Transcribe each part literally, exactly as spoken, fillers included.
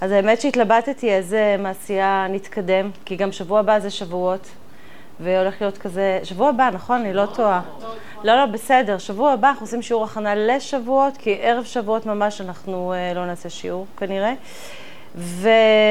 אז האמת שהתלבטתי איזה מעשייה נתקדם, כי גם שבוע הבא זה שבועות, והולך להיות כזה, שבוע הבא, נכון? אני לא טועה. לא, לא, בסדר. שבוע הבא אנחנו עושים שיעור הכנה לשבועות, כי ערב שבועות ממש אנחנו לא נעשה שיעור, כנראה. ואתם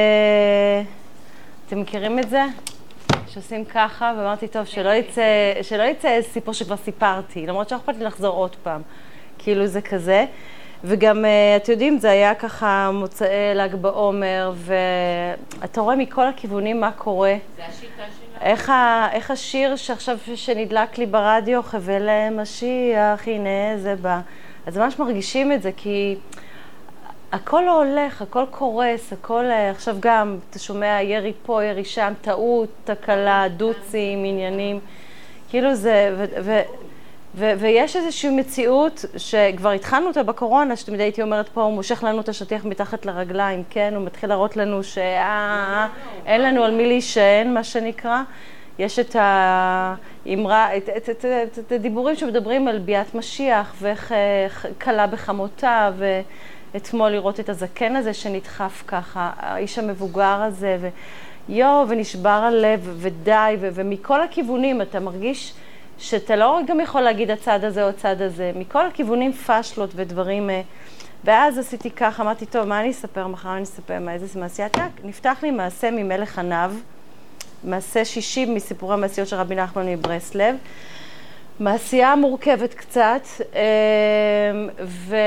מכירים את זה? שעושים ככה, ואמרתי, טוב, שלא יצא, שלא יצא סיפור שכבר סיפרתי, למרות שאנחנו יכולים לחזור עוד פעם. כאילו זה כזה. וגם, אתם יודעים, זה היה ככה מוצאי ל"ג בעומר, ואתה רואה מכל הכיוונים מה קורה. זה השיטה שלנו. איך, ה, איך השיר שעכשיו שנדלק לי ברדיו, חבל משיח, הנה זה בא. אז ממש מרגישים את זה, כי הכל לא הולך, הכל קורס, הכל, עכשיו גם, אתה שומע ירי פה, ירי שם, טעות, תקלה, דוצים, עניינים. כאילו זה, ו, ו, ו, ויש איזושהי מציאות שכבר התחלנו אותה בקורונה, שתמיד הייתי אומרת פה, הוא מושך לנו את השטיח מתחת לרגליים, כן? הוא מתחיל להראות לנו שאין לנו על מי להישען, מה שנקרא. יש את האמרה, את, את, את, את, את הדיבורים שמדברים על ביאת משיח, ואיך קלה בחמותה, ואתמול לראות את הזקן הזה שנדחף ככה, האיש המבוגר הזה, ויו, ונשבר הלב, ודי, ו, ומכל הכיוונים אתה מרגיש שאתה לא גם יכול להגיד הצד הזה או הצד הזה, מכל הכיוונים פשלות ודברים, ואז עשיתי ככה, אמרתי, טוב, מה אני אספר מחר? אני אספר מה איזה מעשייה? נפתח לי מעשה ממלך עניו, מעשה שישי מסיפורי המעשיות של רבי נחמן מברסלב, מעשייה מורכבת קצת, ו...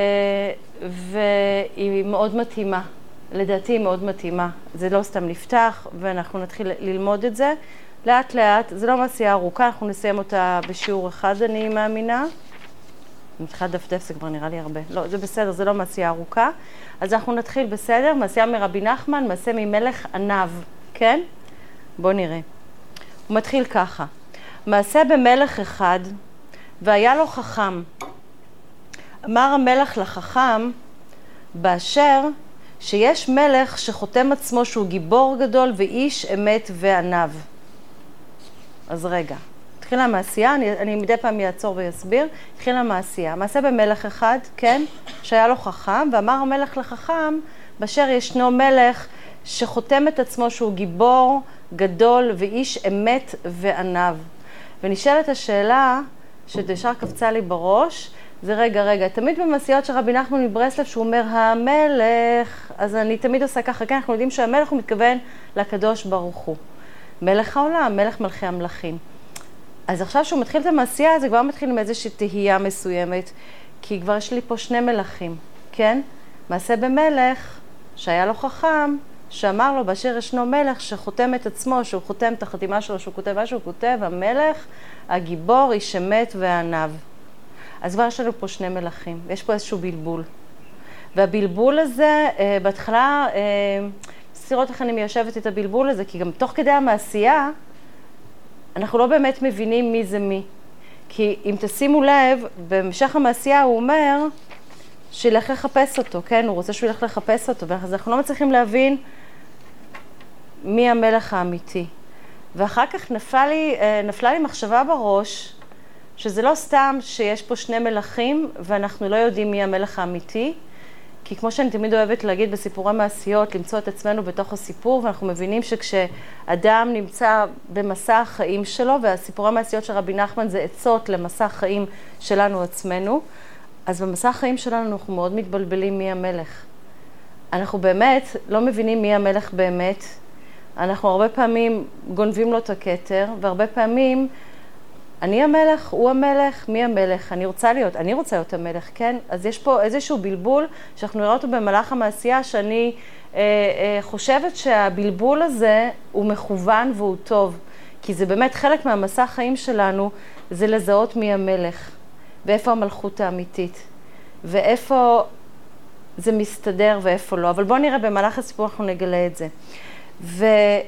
והיא מאוד מתאימה, לדעתי היא מאוד מתאימה, זה לא סתם נפתח, ואנחנו נתחיל ללמוד את זה, לאט לאט, זה לא מעשייה ארוכה, אנחנו נסיים אותה בשיעור אחד, אני מאמינה. אני מתחילה דפדף, זה כבר נראה לי הרבה. לא, זה בסדר, זה לא מעשייה ארוכה. אז אנחנו נתחיל בסדר, מעשייה מרבי נחמן, מעשה ממלך עניו, כן? בואו נראה. הוא מתחיל ככה. מעשה במלך אחד, והיה לו חכם. אמר המלך לחכם, באשר שיש מלך שחותם עצמו שהוא גיבור גדול ואיש אמת ועניו. אז רגע, התחילה המעשייה, אני, אני מדי פעם יעצור ויסביר, התחילה המעשייה. מעשה במלך אחד, כן, שהיה לו חכם, ואמר המלך לחכם, באשר ישנו מלך שחותם את עצמו שהוא גיבור גדול ואיש אמת ועניו. ונשאלת השאלה, שדשר קפצה לי בראש, זה רגע, רגע, תמיד במעשיות של רבי נחמן מברסלב, שהוא אומר, המלך, אז אני תמיד עושה ככה, כן, אנחנו יודעים שהמלך הוא מתכוון לקדוש ברוך הוא. מלך העולם, מלך מלכי המלכים. אז עכשיו שהוא מתחיל את המעשייה, זה כבר מתחיל עם איזושהי תהייה מסוימת, כי כבר יש לי פה שני מלכים, כן? מעשה במלך, שהיה לו חכם, שאמר לו, באשר ישנו מלך שחותם את עצמו, שהוא חותם את החתימה שלו, שהוא כותב מה שהוא כותב, המלך, הגיבור, איש אמת ועניו. אז כבר יש לנו פה שני מלכים, יש פה איזשהו בלבול. והבלבול הזה, בהתחלה, לראות איך אני מיישבת את הבלבול הזה, כי גם תוך כדי המעשייה, אנחנו לא באמת מבינים מי זה מי. כי אם תשימו לב, במשך המעשייה הוא אומר, שילך לחפש אותו, כן? הוא רוצה שהוא ילך לחפש אותו, אז אנחנו לא מצליחים להבין מי המלך האמיתי. ואחר כך נפלה לי, נפלה לי מחשבה בראש, שזה לא סתם שיש פה שני מלכים, ואנחנו לא יודעים מי המלך האמיתי, כי כמו שאני תמיד אוהבת להגיד בסיפורי מעשיות, למצוא את עצמנו בתוך הסיפור, ואנחנו מבינים שכשאדם נמצא במסע החיים שלו, והסיפורי מעשיות של רבי נחמן זה עצות למסע החיים שלנו עצמנו, אז במסע החיים שלנו אנחנו מאוד מתבלבלים מי המלך. אנחנו באמת לא מבינים מי המלך באמת, אנחנו הרבה פעמים גונבים לו את הכתר, והרבה פעמים אני המלך, הוא המלך, מי המלך? אני רוצה להיות, אני רוצה להיות המלך, כן? אז יש פה איזשהו בלבול שאנחנו נראה אותו במהלך המעשייה, שאני אה, אה, חושבת שהבלבול הזה הוא מכוון והוא טוב, כי זה באמת חלק מהמסע החיים שלנו, זה לזהות מי המלך, ואיפה המלכות האמיתית, ואיפה זה מסתדר ואיפה לא. אבל בואו נראה במהלך הסיפור אנחנו נגלה את זה. ו...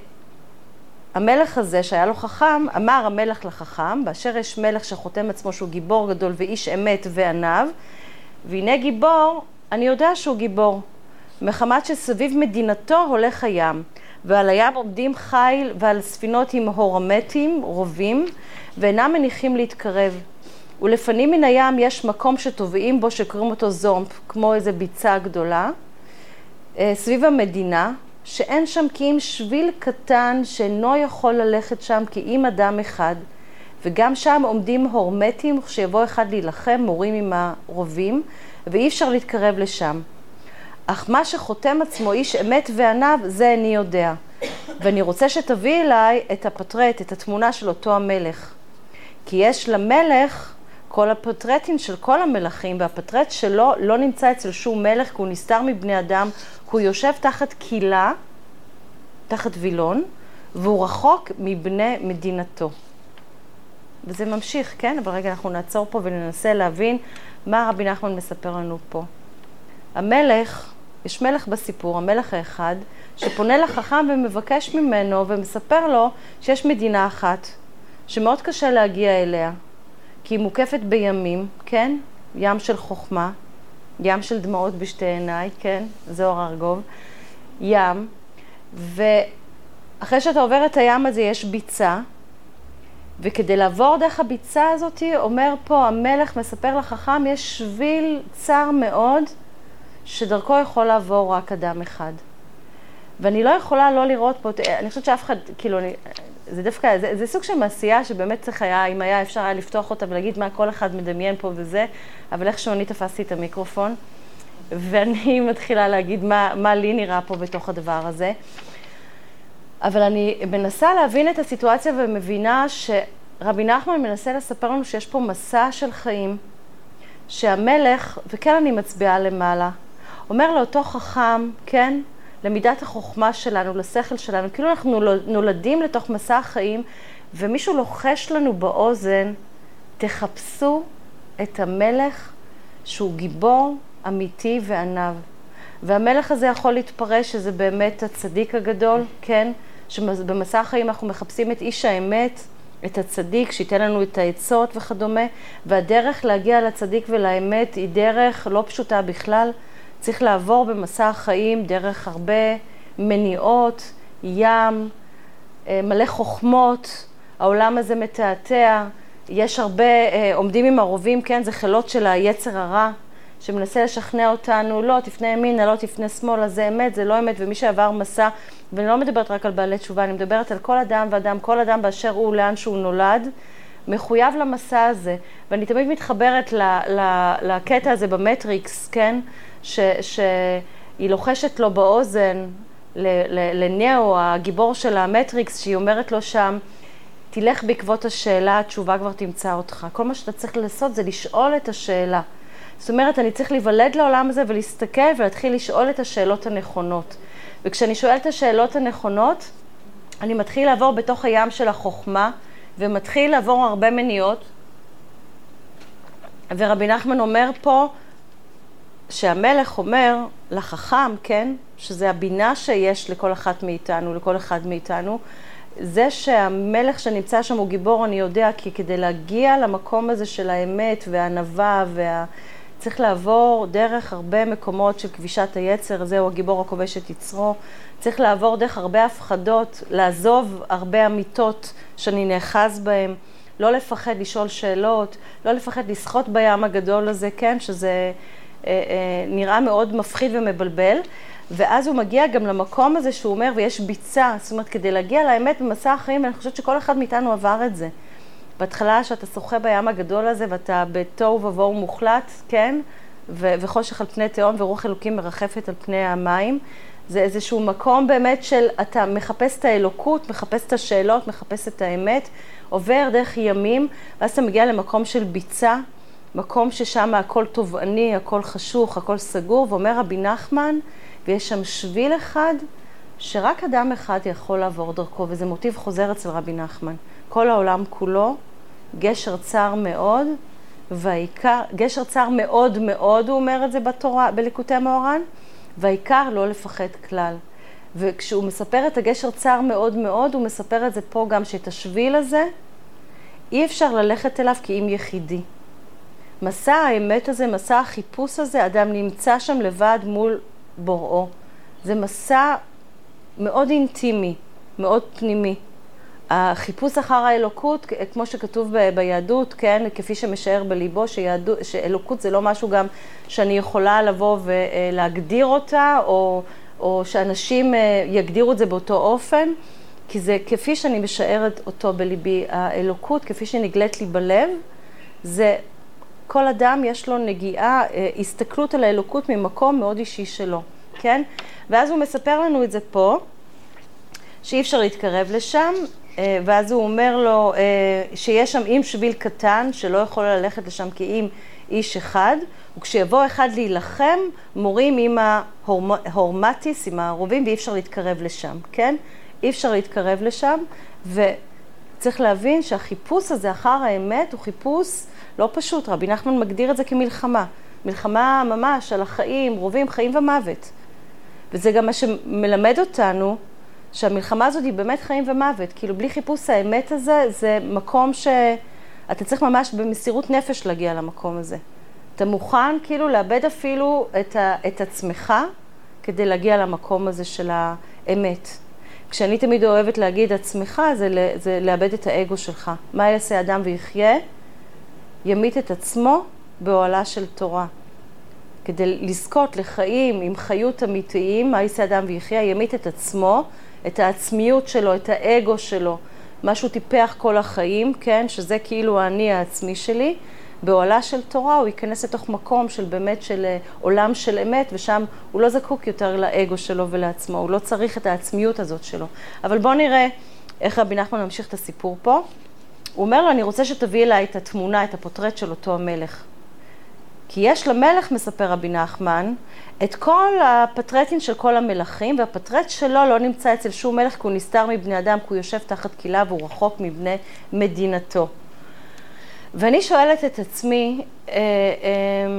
המלך הזה שהיה לו חכם, אמר המלך לחכם, באשר יש מלך שחותם עצמו שהוא גיבור גדול ואיש אמת ועניו, והנה גיבור, אני יודע שהוא גיבור, מחמת שסביב מדינתו הולך הים, ועל הים עומדים חיל ועל ספינות עם הורמטים, רובים, ואינם מניחים להתקרב. ולפנים מן הים יש מקום שטובעים בו שקוראים אותו זומפ, כמו איזה ביצה גדולה, סביב המדינה, שאין שם כי אם שביל קטן שאינו יכול ללכת שם כי אם אדם אחד, וגם שם עומדים הורמטים שיבוא אחד להילחם, מורים עם הרובים, ואי אפשר להתקרב לשם. אך מה שחותם עצמו איש אמת ועניו, זה אני יודע. ואני רוצה שתביא אליי את הפטרט, את התמונה של אותו המלך. כי יש למלך כל הפטרטים של כל המלכים, והפטרט שלו לא נמצא אצל שום מלך, כי הוא נסתר מבני אדם, כי הוא יושב תחת קילה, תחת וילון, והוא רחוק מבני מדינתו. וזה ממשיך, כן? אבל רגע אנחנו נעצור פה וננסה להבין מה רבי נחמן מספר לנו פה. המלך, יש מלך בסיפור, המלך האחד, שפונה לחכם ומבקש ממנו ומספר לו שיש מדינה אחת, שמאוד קשה להגיע אליה, כי היא מוקפת בימים, כן? ים של חוכמה, ים של דמעות בשתי עיניי, כן? זוהר ארגוב, ים, ואחרי שאתה עובר את הים הזה יש ביצה, וכדי לעבור דרך הביצה הזאת, אומר פה המלך מספר לחכם, יש שביל צר מאוד, שדרכו יכול לעבור רק אדם אחד. ואני לא יכולה לא לראות פה, אני חושבת שאף אחד, כאילו, אני, זה דווקא, זה, זה סוג של מעשייה שבאמת צריך היה, אם היה אפשר היה לפתוח אותה ולהגיד מה כל אחד מדמיין פה וזה, אבל איכשהו אני תפסתי את המיקרופון, ואני מתחילה להגיד מה, מה לי נראה פה בתוך הדבר הזה. אבל אני מנסה להבין את הסיטואציה ומבינה שרבי נחמן מנסה לספר לנו שיש פה מסע של חיים, שהמלך, וכן אני מצביעה למעלה, אומר לאותו חכם, כן, למידת החוכמה שלנו, לשכל שלנו, כאילו אנחנו נולדים לתוך מסע החיים, ומישהו לוחש לנו באוזן, תחפשו את המלך שהוא גיבור אמיתי ועניו. והמלך הזה יכול להתפרש שזה באמת הצדיק הגדול, כן? שבמסע החיים אנחנו מחפשים את איש האמת, את הצדיק, שייתן לנו את העצות וכדומה, והדרך להגיע לצדיק ולאמת היא דרך לא פשוטה בכלל. צריך לעבור במסע החיים דרך הרבה מניעות, ים, מלא חוכמות, העולם הזה מתעתע, יש הרבה, עומדים עם הרובים, כן? זה חילות של היצר הרע, שמנסה לשכנע אותנו, לא, תפנה ימינה, לא תפנה שמאלה, זה אמת, זה לא אמת, ומי שעבר מסע, ואני לא מדברת רק על בעלי תשובה, אני מדברת על כל אדם ואדם, כל אדם באשר הוא לאן שהוא נולד, מחויב למסע הזה, ואני תמיד מתחברת ל, ל, לקטע הזה במטריקס, כן? ש, שהיא לוחשת לו באוזן, לנאו, הגיבור של המטריקס, שהיא אומרת לו שם, תלך בעקבות השאלה, התשובה כבר תמצא אותך. כל מה שאתה צריך לעשות זה לשאול את השאלה. זאת אומרת, אני צריך להיוולד לעולם הזה ולהסתכל ולהתחיל לשאול את השאלות הנכונות. וכשאני שואלת את השאלות הנכונות, אני מתחיל לעבור בתוך הים של החוכמה, ומתחיל לעבור הרבה מניעות. ורבי נחמן אומר פה, שהמלך אומר לחכם, כן, שזה הבינה שיש לכל אחת מאיתנו, לכל אחד מאיתנו, זה שהמלך שנמצא שם הוא גיבור, אני יודע, כי כדי להגיע למקום הזה של האמת והענווה, וה... צריך לעבור דרך הרבה מקומות של כבישת היצר, זהו הגיבור הכובש את יצרו, צריך לעבור דרך הרבה הפחדות, לעזוב הרבה אמיתות שאני נאחז בהן, לא לפחד לשאול שאלות, לא לפחד לשחות בים הגדול הזה, כן, שזה אה, אה, נראה מאוד מפחיד ומבלבל, ואז הוא מגיע גם למקום הזה שהוא אומר, ויש ביצה, זאת אומרת, כדי להגיע לאמת במסע החיים, אני חושבת שכל אחד מאיתנו עבר את זה. בהתחלה שאתה שוחה בים הגדול הזה, ואתה בתוהו ובוהו מוחלט, כן? ו- וחושך על פני תהום, ורוח אלוקים מרחפת על פני המים. זה איזשהו מקום באמת של, אתה מחפש את האלוקות, מחפש את השאלות, מחפש את האמת, עובר דרך ימים, ואז אתה מגיע למקום של ביצה, מקום ששם הכל תובעני, הכל חשוך, הכל סגור, ואומר רבי נחמן, ויש שם שביל אחד, שרק אדם אחד יכול לעבור דרכו, וזה מוטיב חוזר אצל רבי נחמן. כל העולם כולו, גשר צר מאוד, והעיקר, גשר צר מאוד מאוד, הוא אומר את זה בתורה, בליקוטי מאורן, והעיקר לא לפחד כלל. וכשהוא מספר את הגשר צר מאוד מאוד, הוא מספר את זה פה גם שאת השביל הזה, אי אפשר ללכת אליו כי אם יחידי. מסע האמת הזה, מסע החיפוש הזה, אדם נמצא שם לבד מול בוראו. זה מסע מאוד אינטימי, מאוד פנימי. החיפוש אחר האלוקות, כמו שכתוב ב- ביהדות, כן, כפי שמשער בליבו, שיהדות, שאלוקות זה לא משהו גם שאני יכולה לבוא ולהגדיר אותה, או או שאנשים יגדירו את זה באותו אופן, כי זה כפי שאני משערת אותו בליבי, האלוקות, כפי שנגלית לי בלב, זה כל אדם יש לו נגיעה, הסתכלות על האלוקות ממקום מאוד אישי שלו, כן? ואז הוא מספר לנו את זה פה, שאי אפשר להתקרב לשם, ואז הוא אומר לו שיש שם עם שביל קטן, שלא יכול ללכת לשם כי עם איש אחד, וכשיבוא אחד להילחם, מורים עם ההורמטיס, עם הרובים, ואי אפשר להתקרב לשם, כן? אי אפשר להתקרב לשם, וצריך להבין שהחיפוש הזה אחר האמת הוא חיפוש לא פשוט. רבי נחמן מגדיר את זה כמלחמה. מלחמה ממש על החיים, רובים, חיים ומוות. וזה גם מה שמלמד אותנו, שהמלחמה הזאת היא באמת חיים ומוות. כאילו בלי חיפוש האמת הזה, זה מקום שאתה צריך ממש במסירות נפש להגיע למקום הזה. אתה מוכן כאילו לאבד אפילו את, ה... את עצמך כדי להגיע למקום הזה של האמת. כשאני תמיד אוהבת להגיד עצמך, זה, זה לאבד את האגו שלך. מה יעשה אדם ויחיה? ימית את עצמו באוהלה של תורה. כדי לזכות לחיים עם חיות אמיתיים, מה יעשה אדם ויחיה? ימית את עצמו, את העצמיות שלו, את האגו שלו, משהו טיפח כל החיים, כן? שזה כאילו האני העצמי שלי. באוהלה של תורה הוא ייכנס לתוך מקום של באמת של עולם של אמת, ושם הוא לא זקוק יותר לאגו שלו ולעצמו, הוא לא צריך את העצמיות הזאת שלו. אבל בואו נראה איך רבי נחמן ממשיך את הסיפור פה. הוא אומר לו, אני רוצה שתביא אליי את התמונה, את הפורטרט של אותו המלך. כי יש למלך, מספר רבי נחמן, את כל הפטרטים של כל המלכים, והפטרט שלו לא נמצא אצל שום מלך, כי הוא נסתר מבני אדם, כי הוא יושב תחת קילה והוא רחוק מבני מדינתו. ואני שואלת את עצמי, אה, אה,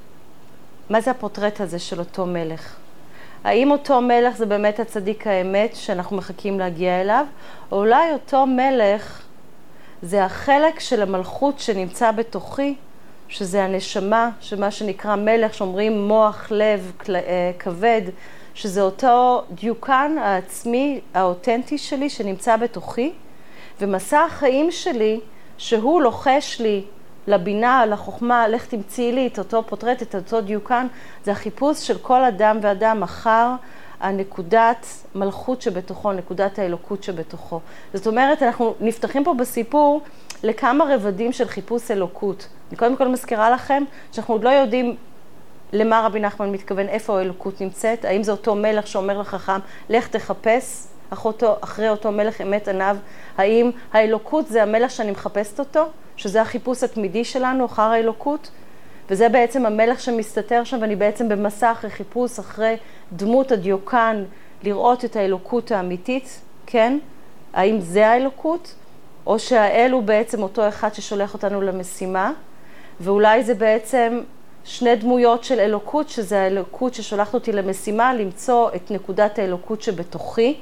מה זה הפורטרט הזה של אותו מלך? האם אותו מלך זה באמת הצדיק האמת שאנחנו מחכים להגיע אליו? או אולי אותו מלך זה החלק של המלכות שנמצא בתוכי, שזה הנשמה, שמה שנקרא מלך, שאומרים מוח, לב, כבד, שזה אותו דיוקן העצמי, האותנטי שלי שנמצא בתוכי, ומסע החיים שלי, שהוא לוחש לי לבינה, לחוכמה, לך תמציא לי את אותו פורטרט, את אותו דיוקן, זה החיפוש של כל אדם ואדם אחר הנקודת מלכות שבתוכו, נקודת האלוקות שבתוכו. זאת אומרת, אנחנו נפתחים פה בסיפור לכמה רבדים של חיפוש אלוקות. אני קודם כל מזכירה לכם שאנחנו עוד לא יודעים למה רבי נחמן מתכוון, איפה האלוקות נמצאת, האם זה אותו מלך שאומר לחכם, לך תחפש אחותו, אחרי אותו מלך אמת עניו, האם האלוקות זה המלך שאני מחפשת אותו, שזה החיפוש התמידי שלנו אחר האלוקות, וזה בעצם המלך שמסתתר שם, ואני בעצם במסע אחרי חיפוש, אחרי דמות הדיוקן, לראות את האלוקות האמיתית, כן? האם זה האלוקות? או שהאל הוא בעצם אותו אחד ששולח אותנו למשימה, ואולי זה בעצם שני דמויות של אלוקות, שזה האלוקות ששולחת אותי למשימה, למצוא את נקודת האלוקות שבתוכי.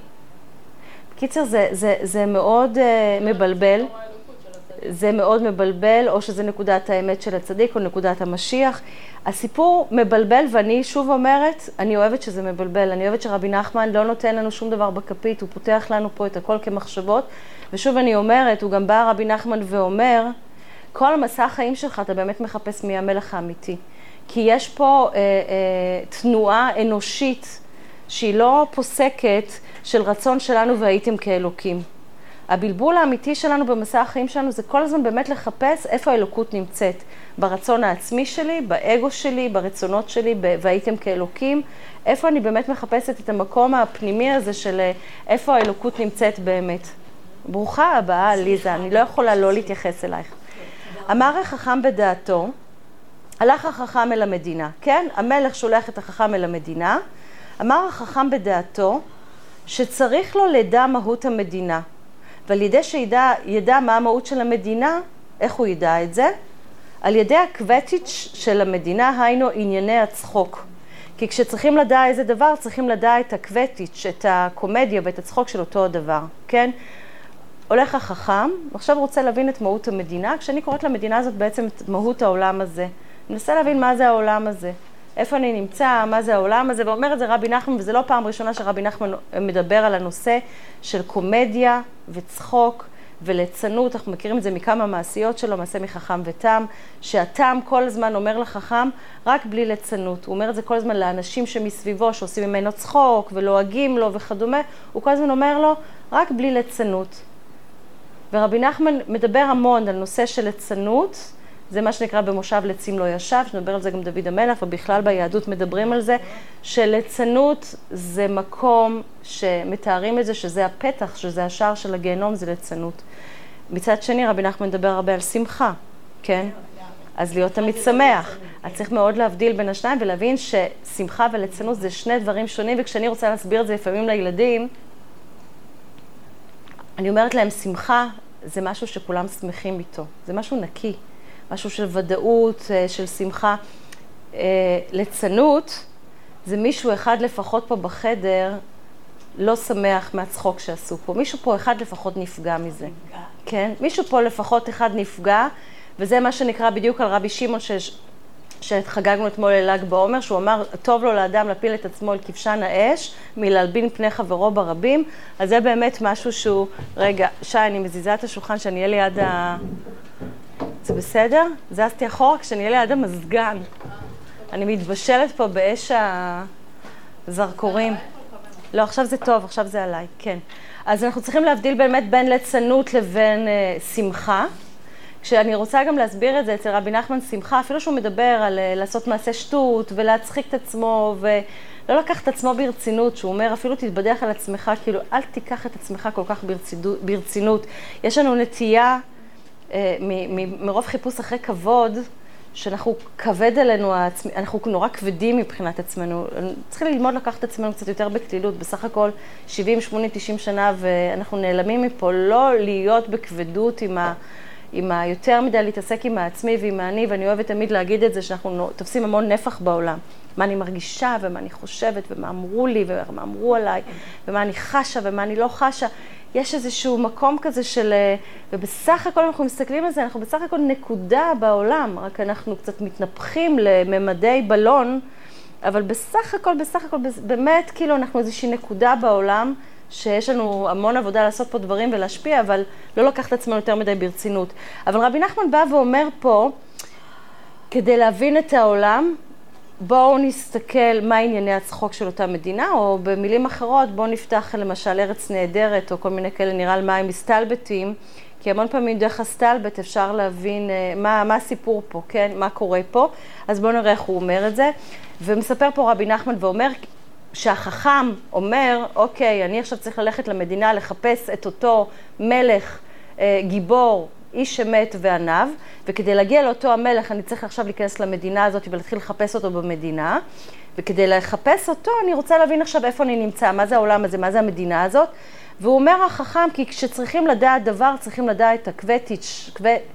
בקיצר, זה, זה, זה מאוד uh, מבלבל. זה מאוד מבלבל, או שזה נקודת האמת של הצדיק, או נקודת המשיח. הסיפור מבלבל, ואני שוב אומרת, אני אוהבת שזה מבלבל. אני אוהבת שרבי נחמן לא נותן לנו שום דבר בכפית, הוא פותח לנו פה את הכל כמחשבות. ושוב אני אומרת, הוא גם בא רבי נחמן ואומר, כל המסע החיים שלך אתה באמת מחפש מי המלך האמיתי. כי יש פה אה, אה, תנועה אנושית שהיא לא פוסקת של רצון שלנו והייתם כאלוקים. הבלבול האמיתי שלנו במסע החיים שלנו זה כל הזמן באמת לחפש איפה האלוקות נמצאת. ברצון העצמי שלי, באגו שלי, ברצונות שלי, והייתם כאלוקים. איפה אני באמת מחפשת את המקום הפנימי הזה של איפה האלוקות נמצאת באמת. ברוכה הבאה, ליזה, אני לא יכולה לא להתייחס אלייך. אמר החכם בדעתו, הלך החכם אל המדינה, כן? המלך שולח את החכם אל המדינה. אמר החכם בדעתו שצריך לו לדע מהות המדינה. ועל ידי שידע ידע מה המהות של המדינה, איך הוא ידע את זה? על ידי הקווטיץ' של המדינה, היינו ענייני הצחוק. כי כשצריכים לדע איזה דבר, צריכים לדע את הקווטיץ', את הקומדיה ואת הצחוק של אותו הדבר, כן? הולך החכם, עכשיו רוצה להבין את מהות המדינה, כשאני קוראת למדינה הזאת בעצם את מהות העולם הזה. אני מנסה להבין מה זה העולם הזה, איפה אני נמצא, מה זה העולם הזה, ואומר את זה רבי נחמן, וזה לא פעם ראשונה שרבי נחמן מדבר על הנושא של קומדיה וצחוק וליצנות, אנחנו מכירים את זה מכמה מעשיות שלו, מעשה מחכם ותם, שהתם כל הזמן אומר לחכם, רק בלי ליצנות. הוא אומר את זה כל הזמן לאנשים שמסביבו, שעושים ממנו צחוק ולועגים לו וכדומה, הוא כל הזמן אומר לו, רק בלי ליצנות. ורבי נחמן מדבר המון על נושא של ליצנות, זה מה שנקרא במושב לצים לא ישב, שנדבר על זה גם דוד המלך, ובכלל ביהדות מדברים על זה, שליצנות זה מקום שמתארים את זה, שזה הפתח, שזה השער של הגיהנום, זה ליצנות. מצד שני, רבי נחמן מדבר הרבה על שמחה, כן? אז להיות תמיד שמח. אז צריך מאוד להבדיל בין השניים ולהבין ששמחה וליצנות זה שני דברים שונים, וכשאני רוצה להסביר את זה לפעמים לילדים, אני אומרת להם, שמחה זה משהו שכולם שמחים איתו, זה משהו נקי. משהו של ודאות, של שמחה. ליצנות, זה מישהו אחד לפחות פה בחדר לא שמח מהצחוק שעשו פה. מישהו פה אחד לפחות נפגע מזה. נפגע. כן? מישהו פה לפחות אחד נפגע, וזה מה שנקרא בדיוק על רבי שמעון ש... שחגגנו אתמול לל"ג בעומר, שהוא אמר, טוב לו לאדם להפיל את עצמו אל כבשן האש, מלהלבין פני חברו ברבים. אז זה באמת משהו שהוא... רגע, שי, אני מזיזה את השולחן שאני אהיה ליד ה... זה בסדר? זזתי אחורה כשאני אהיה ליד המזגן. אני מתבשלת פה באש הזרקורים. לא, עכשיו זה טוב, עכשיו זה עליי, כן. אז אנחנו צריכים להבדיל באמת בין ליצנות לבין uh, שמחה. כשאני רוצה גם להסביר את זה אצל רבי נחמן שמחה, אפילו שהוא מדבר על uh, לעשות מעשה שטות ולהצחיק את עצמו ולא לקח את עצמו ברצינות, שהוא אומר אפילו תתבדח על עצמך, כאילו אל תיקח את עצמך כל כך ברצינות. יש לנו נטייה, מרוב חיפוש אחרי כבוד, שאנחנו כבד עלינו, אנחנו נורא כבדים מבחינת עצמנו. צריכים ללמוד לקחת את עצמנו קצת יותר בקלילות, בסך הכל שבעים, שמונים, תשעים שנה, ואנחנו נעלמים מפה, לא להיות בכבדות עם ה... עם ה... יותר מדי להתעסק עם העצמי ועם האני, ואני אוהבת תמיד להגיד את זה, שאנחנו תופסים המון נפח בעולם. מה אני מרגישה, ומה אני חושבת, ומה אמרו לי, ומה אמרו עליי, ומה אני חשה, ומה אני לא חשה. יש איזשהו מקום כזה של, ובסך הכל אנחנו מסתכלים על זה, אנחנו בסך הכל נקודה בעולם, רק אנחנו קצת מתנפחים לממדי בלון, אבל בסך הכל, בסך הכל, באמת כאילו אנחנו איזושהי נקודה בעולם, שיש לנו המון עבודה לעשות פה דברים ולהשפיע, אבל לא לקח את עצמנו יותר מדי ברצינות. אבל רבי נחמן בא ואומר פה, כדי להבין את העולם, בואו נסתכל מה ענייני הצחוק של אותה מדינה, או במילים אחרות, בואו נפתח למשל ארץ נהדרת, או כל מיני כאלה נראה על מה הם מסתלבטים, כי המון פעמים דרך הסתלבט אפשר להבין מה, מה הסיפור פה, כן? מה קורה פה. אז בואו נראה איך הוא אומר את זה. ומספר פה רבי נחמן ואומר שהחכם אומר, אוקיי, אני עכשיו צריך ללכת למדינה לחפש את אותו מלך גיבור, איש אמת ועניו, וכדי להגיע לאותו המלך אני צריך עכשיו להיכנס למדינה הזאת ולהתחיל לחפש אותו במדינה, וכדי לחפש אותו אני רוצה להבין עכשיו איפה אני נמצא, מה זה העולם הזה, מה זה המדינה הזאת, והוא אומר החכם, כי כשצריכים לדעת דבר, צריכים לדעת את הקווטיץ',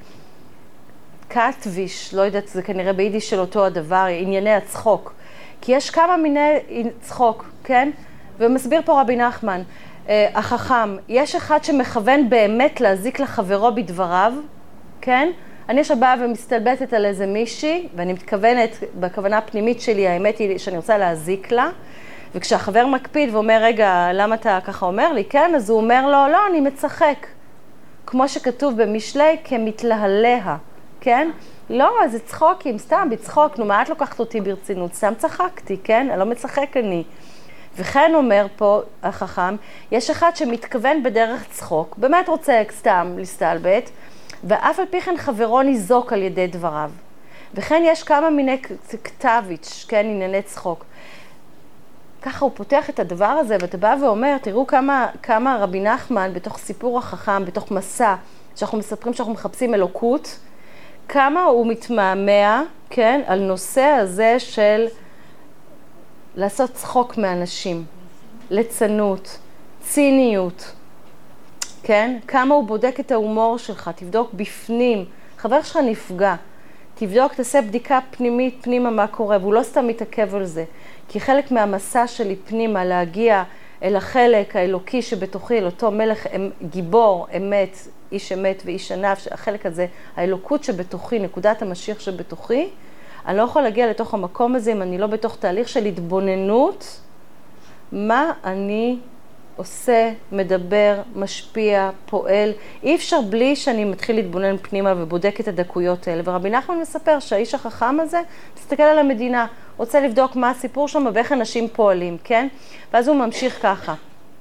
קטוויש, לא יודעת, זה כנראה ביידיש של אותו הדבר, ענייני הצחוק, כי יש כמה מיני צחוק, כן? ומסביר פה רבי נחמן, החכם, יש אחד שמכוון באמת להזיק לחברו בדבריו, כן? אני עכשיו באה ומסתלבטת על איזה מישהי, ואני מתכוונת, בכוונה הפנימית שלי, האמת היא שאני רוצה להזיק לה, וכשהחבר מקפיד ואומר, רגע, למה אתה ככה אומר לי? כן, אז הוא אומר לו, לא, אני מצחק. כמו שכתוב במשלי, כמתלהליה, כן? לא, זה צחוקים, סתם, בצחוק, נו, מה את לוקחת אותי ברצינות? סתם צחקתי, כן? אני לא מצחק אני. וכן אומר פה החכם, יש אחד שמתכוון בדרך צחוק, באמת רוצה סתם להסתלבט, ואף על פי כן חברו ניזוק על ידי דבריו. וכן יש כמה מיני כתביץ', כן, ענייני צחוק. ככה הוא פותח את הדבר הזה, ואתה בא ואומר, תראו כמה, כמה רבי נחמן בתוך סיפור החכם, בתוך מסע, שאנחנו מספרים שאנחנו מחפשים אלוקות, כמה הוא מתמהמה, כן, על נושא הזה של לעשות צחוק מאנשים, ליצנות, ציניות, כן? כמה הוא בודק את ההומור שלך, תבדוק בפנים, חבר שלך נפגע, תבדוק, תעשה בדיקה פנימית, פנימה מה קורה, והוא לא סתם מתעכב על זה, כי חלק מהמסע שלי פנימה להגיע אל החלק האלוקי שבתוכי, אל אותו מלך גיבור, אמת, איש אמת ואיש ענף, החלק הזה, האלוקות שבתוכי, נקודת המשיח שבתוכי, אני לא יכול להגיע לתוך המקום הזה אם אני לא בתוך תהליך של התבוננות, מה אני עושה, מדבר, משפיע, פועל. אי אפשר בלי שאני מתחיל להתבונן פנימה ובודק את הדקויות האלה. ורבי נחמן מספר שהאיש החכם הזה מסתכל על המדינה, רוצה לבדוק מה הסיפור שם ואיך אנשים פועלים, כן? ואז הוא ממשיך ככה.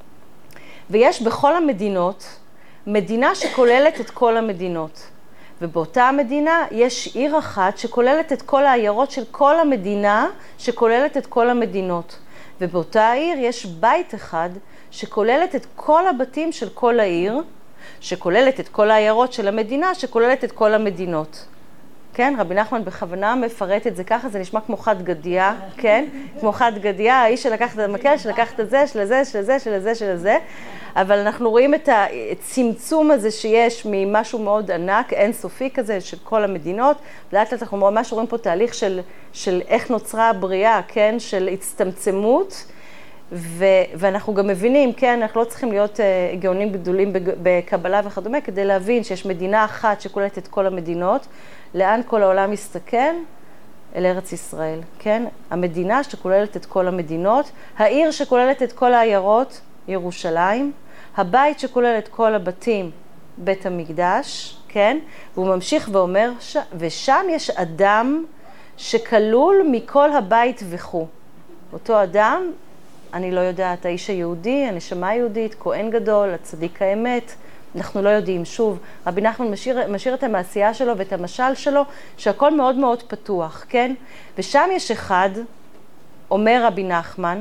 ויש בכל המדינות מדינה שכוללת את כל המדינות. ובאותה המדינה יש עיר אחת שכוללת את כל העיירות של כל המדינה, שכוללת את כל המדינות. ובאותה העיר יש בית אחד שכוללת את כל הבתים של כל העיר, שכוללת את כל העיירות של המדינה, שכוללת את כל המדינות. כן, רבי נחמן בכוונה מפרט את זה ככה, זה נשמע כמו חד גדיה, כן? כמו חד גדיה, האיש שלקח את המקל, שלקח את זה, של זה, של זה, של זה, של זה. אבל אנחנו רואים את הצמצום הזה שיש ממשהו מאוד ענק, אינסופי כזה, של כל המדינות. לאט לאט אנחנו ממש רואים פה תהליך של, של איך נוצרה הבריאה, כן? של הצטמצמות. ו- ואנחנו גם מבינים, כן, אנחנו לא צריכים להיות uh, גאונים גדולים בקבלה וכדומה, כדי להבין שיש מדינה אחת שכוללת את כל המדינות. לאן כל העולם מסתכל? אל ארץ ישראל, כן? המדינה שכוללת את כל המדינות, העיר שכוללת את כל העיירות, ירושלים, הבית שכולל את כל הבתים, בית המקדש, כן? והוא ממשיך ואומר, ש... ושם יש אדם שכלול מכל הבית וכו'. אותו אדם, אני לא יודעת, האיש היהודי, הנשמה היהודית, כהן גדול, הצדיק האמת, אנחנו לא יודעים. שוב, רבי נחמן משאיר, משאיר את המעשייה שלו ואת המשל שלו, שהכל מאוד מאוד פתוח, כן? ושם יש אחד, אומר רבי נחמן,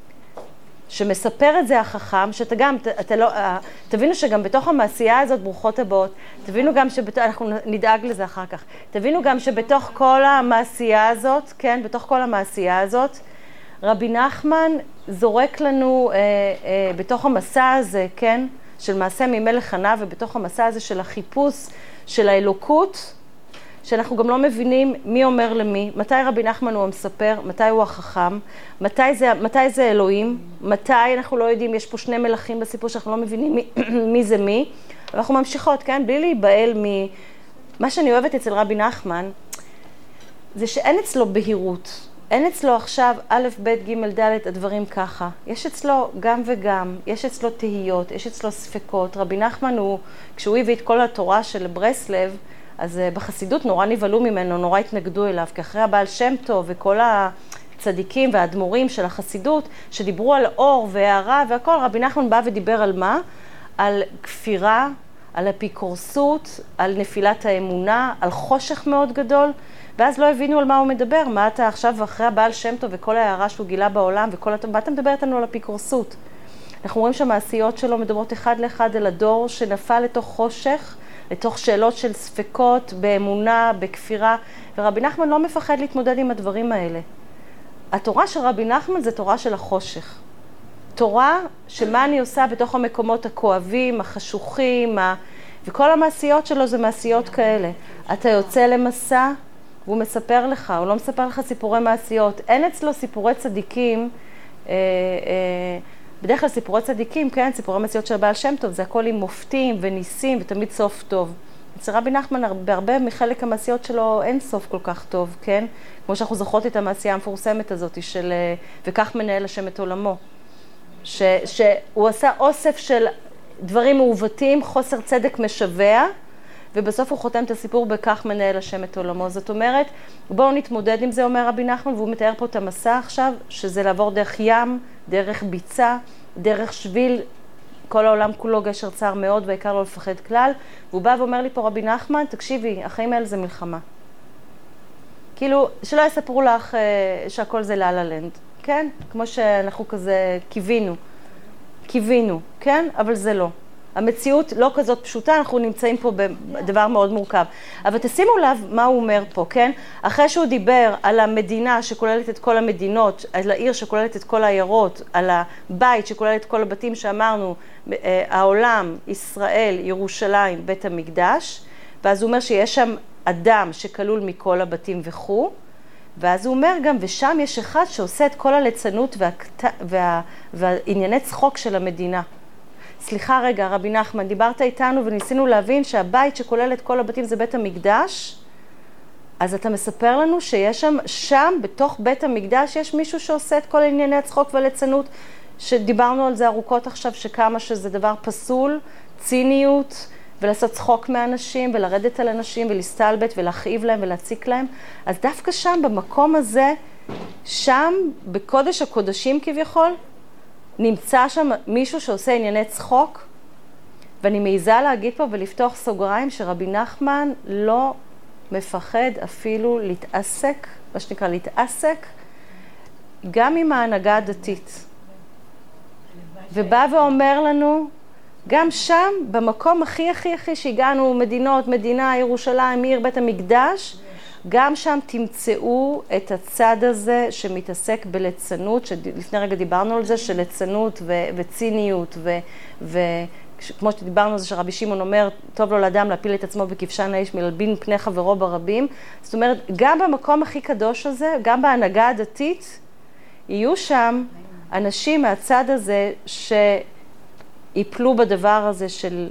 שמספר את זה החכם, שאתה גם, אתה, אתה לא, תבינו שגם בתוך המעשייה הזאת, ברוכות הבאות, תבינו גם שבתוך, אנחנו נדאג לזה אחר כך, תבינו גם שבתוך כל המעשייה הזאת, כן, בתוך כל המעשייה הזאת, רבי נחמן זורק לנו אה, אה, בתוך המסע הזה, כן, של מעשה ממלך חנה, ובתוך המסע הזה של החיפוש של האלוקות, שאנחנו גם לא מבינים מי אומר למי, מתי רבי נחמן הוא המספר, מתי הוא החכם, מתי זה, מתי זה אלוהים, מתי אנחנו לא יודעים, יש פה שני מלכים בסיפור שאנחנו לא מבינים מי, מי זה מי, ואנחנו ממשיכות, כן, בלי להיבהל מ... מה שאני אוהבת אצל רבי נחמן, זה שאין אצלו בהירות, אין אצלו עכשיו א', ב', ג', ד', הדברים ככה. יש אצלו גם וגם, יש אצלו תהיות, יש אצלו ספקות. רבי נחמן הוא, כשהוא הביא את כל התורה של ברסלב, אז בחסידות נורא נבהלו ממנו, נורא התנגדו אליו, כי אחרי הבעל שם טוב וכל הצדיקים והאדמו"רים של החסידות, שדיברו על אור והערה והכל, רבי נחמן בא ודיבר על מה? על כפירה, על אפיקורסות, על נפילת האמונה, על חושך מאוד גדול, ואז לא הבינו על מה הוא מדבר. מה אתה עכשיו אחרי הבעל שם טוב וכל ההערה שהוא גילה בעולם, וכל... מה אתה מדבר איתנו על אפיקורסות? אנחנו רואים שהמעשיות שלו מדברות אחד לאחד על הדור שנפל לתוך חושך, לתוך שאלות של ספקות, באמונה, בכפירה, ורבי נחמן לא מפחד להתמודד עם הדברים האלה. התורה של רבי נחמן זה תורה של החושך. תורה שמה אני עושה בתוך המקומות הכואבים, החשוכים, ה... וכל המעשיות שלו זה מעשיות כאלה. אתה יוצא למסע, והוא מספר לך, הוא לא מספר לך סיפורי מעשיות. אין אצלו סיפורי צדיקים, אה, אה, בדרך כלל סיפורי צדיקים, כן, סיפורי מעשיות של הבעל שם טוב, זה הכל עם מופתים וניסים ותמיד סוף טוב. אצל רבי נחמן, בהרבה מחלק המעשיות שלו אין סוף כל כך טוב, כן? כמו שאנחנו זוכרות את המעשייה המפורסמת הזאת של וכך מנהל השם את עולמו. ש, שהוא עשה אוסף של דברים מעוותים, חוסר צדק משווה, ובסוף הוא חותם את הסיפור בכך מנהל השם את עולמו. זאת אומרת, בואו נתמודד עם זה, אומר רבי נחמן, והוא מתאר פה את המסע עכשיו, שזה לעבור דרך ים, דרך ביצה, דרך שביל, כל העולם כולו גשר צר מאוד, והעיקר לא לפחד כלל, והוא בא ואומר לי פה רבי נחמן, תקשיבי, החיים האלה זה מלחמה. כאילו, שלא יספרו לך שהכל זה לה-לה-לנד, כן? כמו שאנחנו כזה קיווינו, קיווינו, כן? אבל זה לא. המציאות לא כזאת פשוטה, אנחנו נמצאים פה בדבר מאוד מורכב. אבל תשימו לב מה הוא אומר פה, כן? אחרי שהוא דיבר על המדינה שכוללת את כל המדינות, על העיר שכוללת את כל העיירות, על הבית שכוללת את כל הבתים שאמרנו, העולם, ישראל, ירושלים, בית המקדש, ואז הוא אומר שיש שם אדם שכלול מכל הבתים וכו', ואז הוא אומר גם, ושם יש אחד שעושה את כל הליצנות וה... וה... והענייני צחוק של המדינה. סליחה רגע, רבי נחמן, דיברת איתנו וניסינו להבין שהבית שכולל את כל הבתים זה בית המקדש, אז אתה מספר לנו שיש שם, שם בתוך בית המקדש יש מישהו שעושה את כל ענייני הצחוק והליצנות, שדיברנו על זה ארוכות עכשיו, שכמה שזה דבר פסול, ציניות, ולעשות צחוק מאנשים, ולרדת על אנשים, ולהסתלבט, ולהכאיב להם, ולהציק להם. אז דווקא שם, במקום הזה, שם, בקודש הקודשים כביכול, נמצא שם מישהו שעושה ענייני צחוק, ואני מעיזה להגיד פה ולפתוח סוגריים שרבי נחמן לא מפחד אפילו להתעסק, מה שנקרא להתעסק, גם עם ההנהגה הדתית. ובא ואומר לנו, גם שם, במקום הכי הכי הכי שהגענו, מדינות, מדינה, ירושלים, עיר, בית המקדש, גם שם תמצאו את הצד הזה שמתעסק בליצנות, שלפני רגע דיברנו על זה, של ליצנות ו- וציניות, ו- וכמו שדיברנו על זה שרבי שמעון אומר, טוב לו לאדם להפיל את עצמו בכבשן האיש, מלבין פני חברו ברבים. זאת אומרת, גם במקום הכי קדוש הזה, גם בהנהגה הדתית, יהיו שם אנשים מהצד הזה שיפלו בדבר הזה של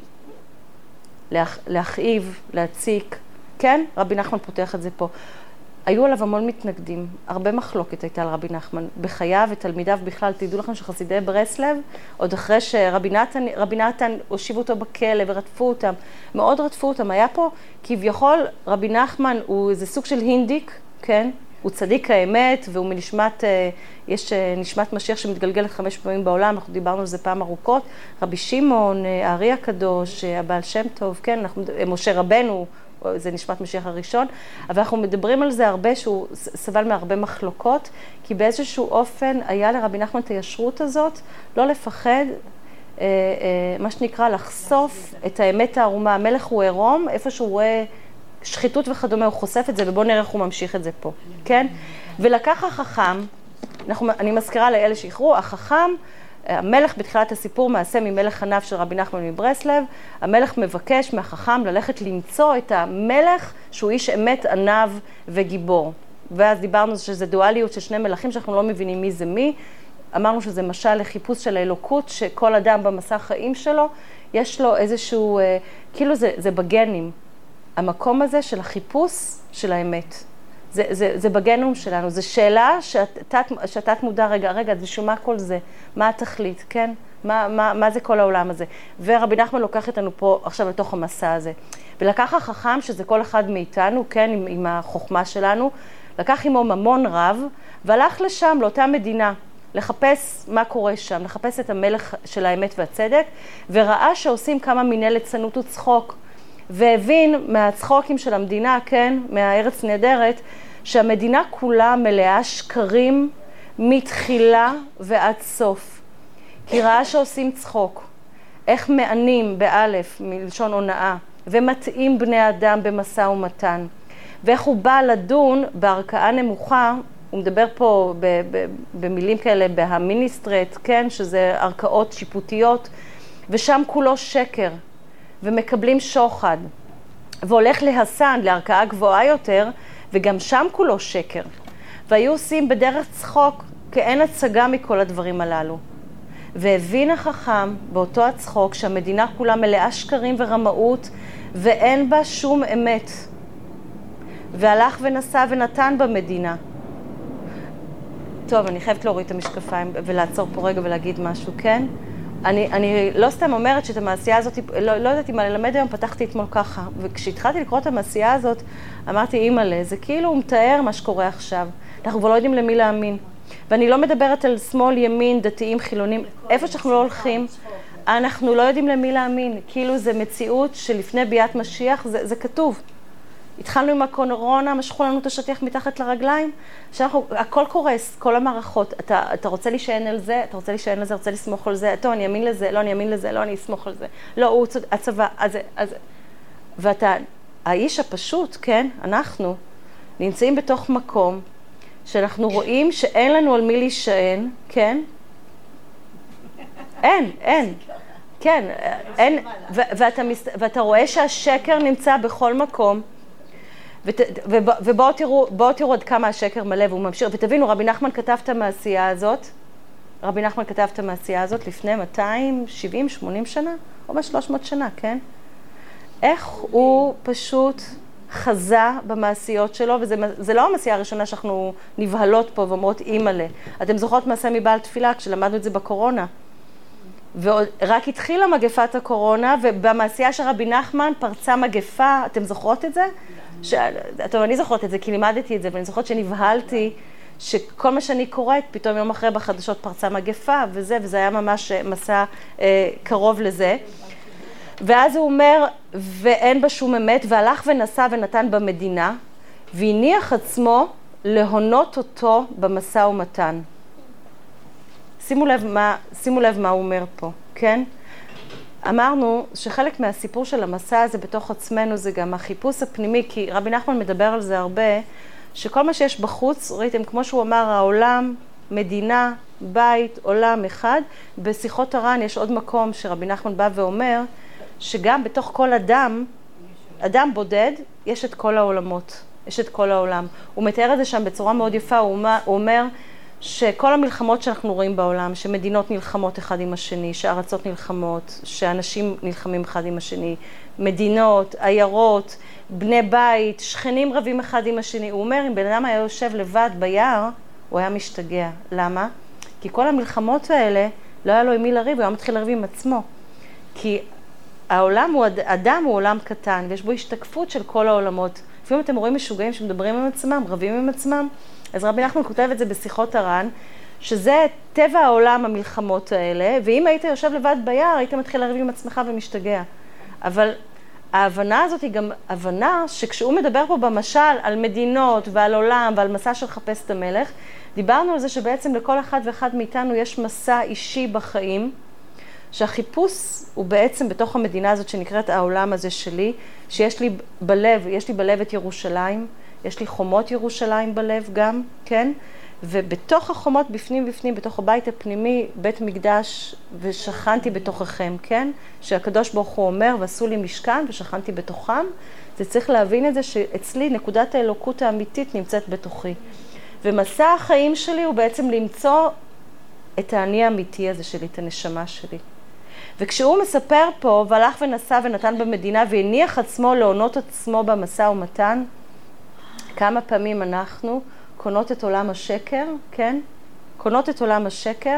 להכ- להכאיב, להציק, כן? רבי נחמן פותח את זה פה. היו עליו המון מתנגדים, הרבה מחלוקת הייתה על רבי נחמן. בחייו ותלמידיו בכלל, תדעו לכם שחסידי ברסלב, עוד אחרי שרבי נתן, רבי נתן הושיבו אותו בכלא ורדפו אותם, מאוד רדפו אותם. היה פה כביכול, רבי נחמן הוא איזה סוג של הינדיק, כן? הוא צדיק האמת, והוא מנשמת, יש נשמת משיח שמתגלגלת חמש פעמים בעולם, אנחנו דיברנו על זה פעם ארוכות, רבי שמעון, הארי הקדוש, הבעל שם טוב, כן? אנחנו, משה רבנו, זה נשמת משיח הראשון, אבל אנחנו מדברים על זה הרבה, שהוא סבל מהרבה מחלוקות, כי באיזשהו אופן היה לרבי נחמן את הישרות הזאת, לא לפחד, אה, אה, מה שנקרא, לחשוף את האמת הערומה. המלך הוא עירום, איפה שהוא רואה שחיתות וכדומה, הוא חושף את זה, ובואו נראה איך הוא ממשיך את זה פה, כן? ולקח החכם, אנחנו, אני מזכירה לאלה שיחרו, החכם, המלך בתחילת הסיפור מעשה ממלך עניו של רבי נחמן מברסלב, המלך מבקש מהחכם ללכת למצוא את המלך שהוא איש אמת עניו וגיבור. ואז דיברנו שזה דואליות של שני מלכים שאנחנו לא מבינים מי זה מי. אמרנו שזה משל לחיפוש של האלוקות, שכל אדם במסע חיים שלו, יש לו איזשהו, כאילו זה, זה בגנים, המקום הזה של החיפוש של האמת. זה, זה, זה בגנום שלנו, זו שאלה שאתה מודע, רגע, רגע, זה שומע כל זה, מה התכלית, כן? מה, מה, מה זה כל העולם הזה? ורבי נחמן לוקח איתנו פה עכשיו לתוך המסע הזה. ולקח החכם, שזה כל אחד מאיתנו, כן, עם, עם החוכמה שלנו, לקח עמו ממון רב, והלך לשם, לאותה מדינה, לחפש מה קורה שם, לחפש את המלך של האמת והצדק, וראה שעושים כמה מיני ליצנות וצחוק, והבין מהצחוקים של המדינה, כן, מהארץ נהדרת, שהמדינה כולה מלאה שקרים מתחילה ועד סוף. כי ראה שעושים צחוק, איך מענים באלף, מלשון הונאה, ומתאים בני אדם במשא ומתן, ואיך הוא בא לדון בערכאה נמוכה, הוא מדבר פה ב- ב- במילים כאלה, בהמיניסטרט, כן, שזה ערכאות שיפוטיות, ושם כולו שקר. ומקבלים שוחד, והולך להסן, לערכאה גבוהה יותר, וגם שם כולו שקר. והיו עושים בדרך צחוק, כאין הצגה מכל הדברים הללו. והבין החכם באותו הצחוק, שהמדינה כולה מלאה שקרים ורמאות, ואין בה שום אמת. והלך ונסע ונתן במדינה. טוב, אני חייבת להוריד את המשקפיים ולעצור פה רגע ולהגיד משהו, כן? אני, אני לא סתם אומרת שאת המעשייה הזאת, לא, לא יודעת אם מה ללמד היום, פתחתי אתמול ככה. וכשהתחלתי לקרוא את המעשייה הזאת, אמרתי, אימא'לה, זה כאילו הוא מתאר מה שקורה עכשיו. אנחנו כבר לא יודעים למי להאמין. ואני לא מדברת על שמאל, ימין, דתיים, חילונים. איפה שאנחנו לא הולכים, אנחנו לא יודעים למי להאמין. כאילו זה מציאות שלפני ביאת משיח, זה, זה כתוב. התחלנו עם הקורונה, משכו לנו את השטיח מתחת לרגליים, שאנחנו, הכל קורס, כל המערכות. אתה, אתה רוצה להישען על זה, אתה רוצה להישען על זה, רוצה לסמוך על זה, טוב, אני אמין לזה, לא, אני אמין לזה, לא, אני אסמוך על זה. לא, הוא, הצבא, אז, אז, ואתה, האיש הפשוט, כן, אנחנו, נמצאים בתוך מקום, שאנחנו רואים שאין לנו על מי להישען, כן? אין, אין. כן, אין, ואתה, ואתה רואה שהשקר נמצא בכל מקום, ובואו תראו, בואו תראו עד כמה השקר מלא והוא ממשיך, ותבינו, רבי נחמן כתב את המעשייה הזאת, רבי נחמן כתב את המעשייה הזאת לפני מאתיים שבעים שמונים שנה, או ב-שלוש מאות שנה, כן? איך הוא פשוט חזה במעשיות שלו, וזה לא המעשייה הראשונה שאנחנו נבהלות פה ואומרות אימא'לה. אתם זוכרות מעשה מבעל תפילה כשלמדנו את זה בקורונה. ורק התחילה מגפת הקורונה, ובמעשייה של רבי נחמן פרצה מגפה, אתם זוכרות את זה? ש... טוב, אני זוכרת את זה, כי לימדתי את זה, ואני זוכרת שנבהלתי, שכל מה שאני קוראת, פתאום יום אחרי בחדשות פרצה מגפה, וזה, וזה היה ממש מסע אה, קרוב לזה. ואז הוא אומר, ואין בה שום אמת, והלך ונסע ונתן במדינה, והניח עצמו להונות אותו במשא ומתן. שימו לב מה, שימו לב מה הוא אומר פה, כן? אמרנו שחלק מהסיפור של המסע הזה בתוך עצמנו זה גם החיפוש הפנימי, כי רבי נחמן מדבר על זה הרבה, שכל מה שיש בחוץ, ראיתם, כמו שהוא אמר, העולם, מדינה, בית, עולם אחד, בשיחות הר"ן יש עוד מקום שרבי נחמן בא ואומר, שגם בתוך כל אדם, אדם בודד, יש את כל העולמות, יש את כל העולם. הוא מתאר את זה שם בצורה מאוד יפה, הוא אומר שכל המלחמות שאנחנו רואים בעולם, שמדינות נלחמות אחד עם השני, שארצות נלחמות, שאנשים נלחמים אחד עם השני, מדינות, עיירות, בני בית, שכנים רבים אחד עם השני. הוא אומר, אם בן אדם היה יושב לבד ביער, הוא היה משתגע. למה? כי כל המלחמות האלה, לא היה לו עם מי לריב, הוא היה מתחיל לריב עם עצמו. כי העולם הוא, אדם הוא עולם קטן, ויש בו השתקפות של כל העולמות. לפעמים אתם רואים משוגעים שמדברים עם עצמם, רבים עם עצמם. אז רבי נחמן כותב את זה בשיחות הר"ן, שזה טבע העולם המלחמות האלה, ואם היית יושב לבד ביער, היית מתחיל לריב עם עצמך ומשתגע. אבל ההבנה הזאת היא גם הבנה שכשהוא מדבר פה במשל על מדינות ועל עולם ועל מסע של חפש את המלך, דיברנו על זה שבעצם לכל אחד ואחד מאיתנו יש מסע אישי בחיים, שהחיפוש הוא בעצם בתוך המדינה הזאת שנקראת העולם הזה שלי, שיש לי בלב, יש לי בלב את ירושלים, יש לי חומות ירושלים בלב גם, כן? ובתוך החומות בפנים בפנים, בתוך הבית הפנימי, בית מקדש, ושכנתי בתוככם, כן? שהקדוש ברוך הוא אומר, ועשו לי משכן ושכנתי בתוכם, זה צריך להבין את זה שאצלי נקודת האלוקות האמיתית נמצאת בתוכי. ומסע החיים שלי הוא בעצם למצוא את האני האמיתי הזה שלי, את הנשמה שלי. וכשהוא מספר פה, והלך ונסע ונתן במדינה, והניח עצמו להונות עצמו במשא ומתן, כמה פעמים אנחנו קונות את עולם השקר, כן? קונות את עולם השקר,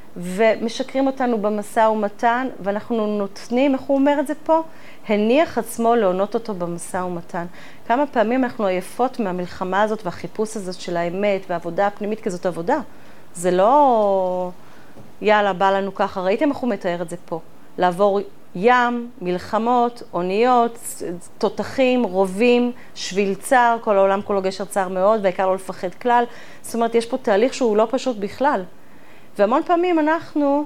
ומשקרים אותנו במשא ומתן, ואנחנו נותנים, איך הוא אומר את זה פה? הניח עצמו להונות אותו במשא ומתן. כמה פעמים אנחנו עייפות מהמלחמה הזאת והחיפוש הזאת של האמת, והעבודה הפנימית כזאת עבודה. זה לא, יאללה, בא לנו ככה. ראיתם איך הוא מתאר את זה פה? לעבור ים, מלחמות, אוניות, תותחים, רובים, שביל צר, כל העולם כולו גשר צר מאוד, והעיקר לא לפחד כלל. זאת אומרת, יש פה תהליך שהוא לא פשוט בכלל. והמון פעמים אנחנו,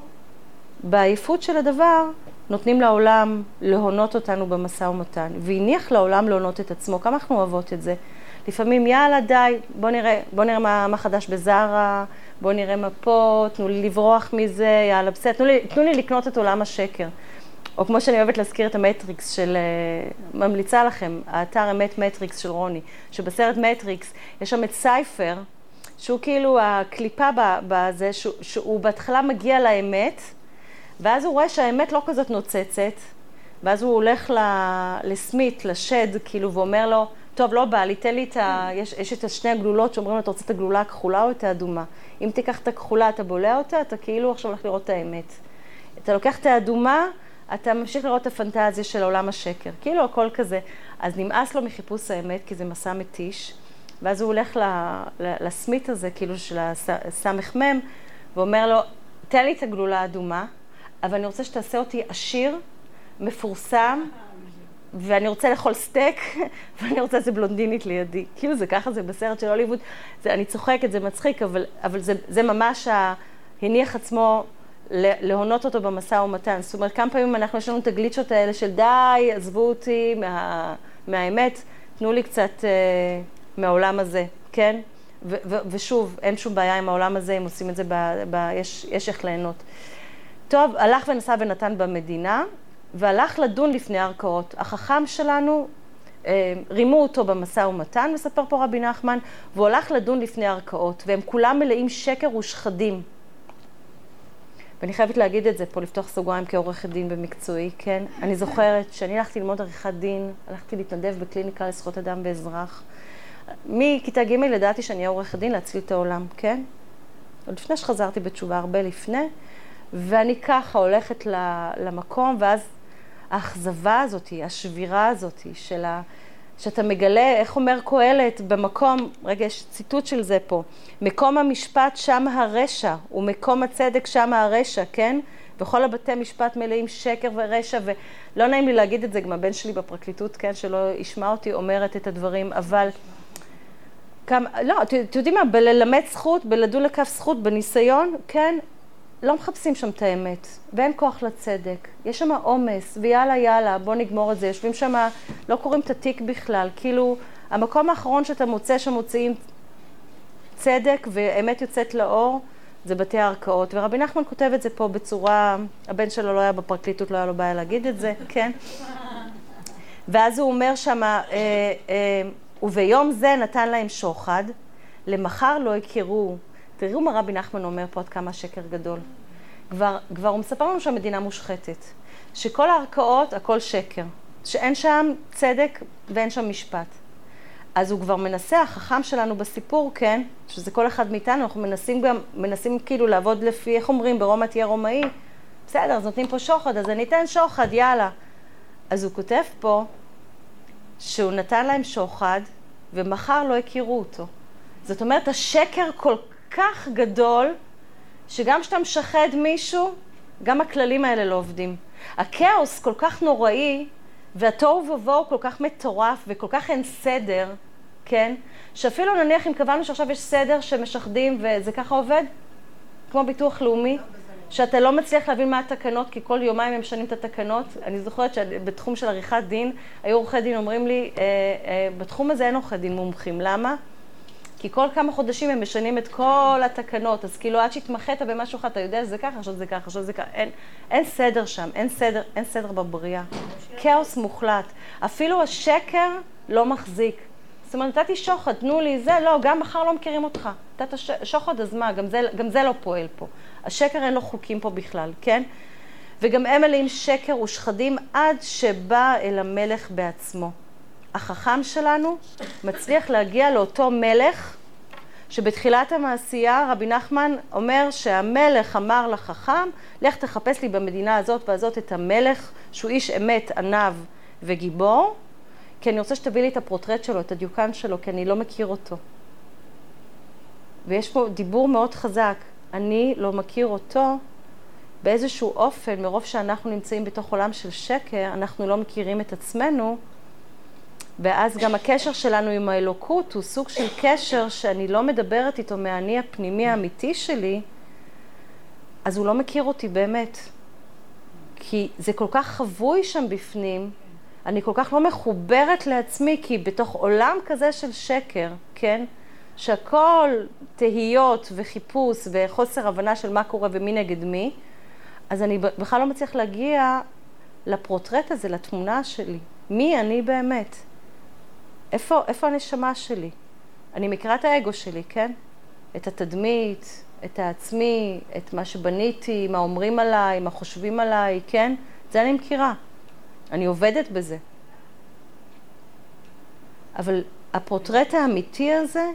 בעייפות של הדבר, נותנים לעולם להונות אותנו במשא ומתן, והניח לעולם להונות את עצמו. כמה אנחנו אוהבות את זה? לפעמים, יאללה, די, בוא נראה, בוא נראה מה, מה חדש בזרה, בוא נראה מפות, תנו לי לברוח מזה, יאללה, בסדר, תנו לי, תנו לי לקנות את עולם השקר. או כמו שאני אוהבת להזכיר את המטריקס של, ממליצה לכם, האתר אמת מטריקס של רוני, שבסרט מטריקס יש שם את סייפר, שהוא כאילו הקליפה בזה, שהוא, שהוא בהתחלה מגיע לאמת, ואז הוא רואה שהאמת לא כזאת נוצצת, ואז הוא הולך לסמית, לשד, כאילו, ואומר לו, טוב, לא בא לי, תן לי את ה... יש, יש את השני הגלולות שאומרים לו, אתה רוצה את הגלולה הכחולה או את האדומה? אם תיקח את הכחולה, אתה בולע אותה, אתה כאילו עכשיו הולך לראות את האמת. אתה לוקח את האדומה, אתה ממשיך לראות את הפנטזיה של עולם השקר. כאילו הכל כזה. אז נמאס לו מחיפוש האמת, כי זה מסע מתיש, ואז הוא הולך לסמית הזה, כאילו של הסמך מם, ואומר לו, תן לי את הגלולה האדומה, אבל אני רוצה שתעשה אותי עשיר, מפורסם, ואני רוצה לאכול סטייק, ואני רוצה איזה בלונדינית לידי. כאילו זה ככה, זה בסרט של הוליווד, זה, אני צוחקת, זה מצחיק, אבל, אבל זה, זה ממש הניח עצמו להונות אותו במשא ומתן. זאת אומרת, כמה פעמים אנחנו, יש לנו את הגליצ'ות האלה של די, עזבו אותי מה, מהאמת, תנו לי קצת uh, מהעולם הזה, כן? ו, ו, ושוב, אין שום בעיה עם העולם הזה, אם עושים את זה, ב, ב, יש, יש איך ליהנות. טוב, הלך ונסע ונתן במדינה, והלך לדון לפני ערכאות. החכם שלנו, אה, רימו אותו במשא ומתן, מספר פה רבי נחמן, והוא הלך לדון לפני ערכאות, והם כולם מלאים שקר ושחדים. ואני חייבת להגיד את זה פה, לפתוח סוגריים כעורכת דין במקצועי, כן? אני זוכרת שאני הלכתי ללמוד עריכת דין, הלכתי להתנדב בקליניקה לזכויות אדם ואזרח. מכיתה ג' ידעתי שאני אהיה עורכת דין להציל את העולם, כן? עוד לפני שחזרתי בתשובה, הרבה לפני, ואני ככה הולכת למקום, ואז האכזבה הזאת, השבירה הזאת של ה... שאתה מגלה, איך אומר קהלת, במקום, רגע, יש ציטוט של זה פה, מקום המשפט שם הרשע, ומקום הצדק שם הרשע, כן? וכל הבתי משפט מלאים שקר ורשע, ולא נעים לי להגיד את זה, גם הבן שלי בפרקליטות, כן, שלא ישמע אותי אומרת את הדברים, אבל... כמה, לא, אתם יודעים מה, בללמד זכות, בלדון לכף זכות, בניסיון, כן? לא מחפשים שם את האמת, ואין כוח לצדק. יש שם עומס, ויאללה, יאללה, בוא נגמור את זה. יושבים שם, לא קוראים את התיק בכלל. כאילו, המקום האחרון שאתה מוצא שמוצאים צדק ואמת יוצאת לאור, זה בתי הערכאות. ורבי נחמן כותב את זה פה בצורה, הבן שלו לא היה בפרקליטות, לא היה לו בעיה להגיד את זה, כן? ואז הוא אומר שם, אה, אה, וביום זה נתן להם שוחד, למחר לא הכירו. תראו מה רבי נחמן אומר פה עד כמה שקר גדול. כבר, כבר הוא מספר לנו שהמדינה מושחתת, שכל הערכאות הכל שקר, שאין שם צדק ואין שם משפט. אז הוא כבר מנסה, החכם שלנו בסיפור, כן, שזה כל אחד מאיתנו, אנחנו מנסים גם, מנסים כאילו לעבוד לפי, איך אומרים, ברומא תהיה רומאי, בסדר, אז נותנים פה שוחד, אז אני אתן שוחד, יאללה. אז הוא כותב פה שהוא נתן להם שוחד, ומחר לא הכירו אותו. זאת אומרת, השקר כל כך גדול, שגם כשאתה משחד מישהו, גם הכללים האלה לא עובדים. הכאוס כל כך נוראי, והתוהו ובוהו כל כך מטורף, וכל כך אין סדר, כן? שאפילו נניח אם קבענו שעכשיו יש סדר שמשחדים, וזה ככה עובד, כמו ביטוח לאומי, שאתה לא מצליח להבין מה התקנות, כי כל יומיים הם משנים את התקנות. אני זוכרת שבתחום של עריכת דין, היו עורכי דין אומרים לי, אה, אה, בתחום הזה אין עורכי דין מומחים. למה? כי כל כמה חודשים הם משנים את כל התקנות, אז כאילו עד שהתמחית במשהו אחד, אתה יודע, זה ככה, עכשיו זה ככה, עכשיו זה ככה. אין, אין סדר שם, אין סדר, אין סדר בבריאה. כאוס מוחלט. אפילו השקר לא מחזיק. זאת אומרת, נתתי שוחד, תנו לי זה, לא, גם מחר לא מכירים אותך. נתת שוחד, אז מה? גם זה, גם זה לא פועל פה. השקר אין לו חוקים פה בכלל, כן? וגם הם מלאים שקר ושחדים עד שבא אל המלך בעצמו. החכם שלנו מצליח להגיע לאותו מלך, שבתחילת המעשייה רבי נחמן אומר שהמלך אמר לחכם, לך תחפש לי במדינה הזאת והזאת את המלך, שהוא איש אמת, ענב וגיבור, כי אני רוצה שתביא לי את הפרוטרט שלו, את הדיוקן שלו, כי אני לא מכיר אותו. ויש פה דיבור מאוד חזק, אני לא מכיר אותו, באיזשהו אופן, מרוב שאנחנו נמצאים בתוך עולם של שקר, אנחנו לא מכירים את עצמנו, ואז גם הקשר שלנו עם האלוקות הוא סוג של קשר שאני לא מדברת איתו מהאני הפנימי האמיתי שלי, אז הוא לא מכיר אותי באמת. כי זה כל כך חבוי שם בפנים, אני כל כך לא מחוברת לעצמי, כי בתוך עולם כזה של שקר, כן? שהכל תהיות וחיפוש וחוסר הבנה של מה קורה ומי נגד מי, אז אני בכלל לא מצליח להגיע לפרוטרט הזה, לתמונה שלי. מי אני באמת? איפה, איפה הנשמה שלי? אני מכירה את האגו שלי, כן? את התדמית, את העצמי, את מה שבניתי, מה אומרים עליי, מה חושבים עליי, כן? זה אני מכירה. אני עובדת בזה. אבל הפרוטרט האמיתי הזה,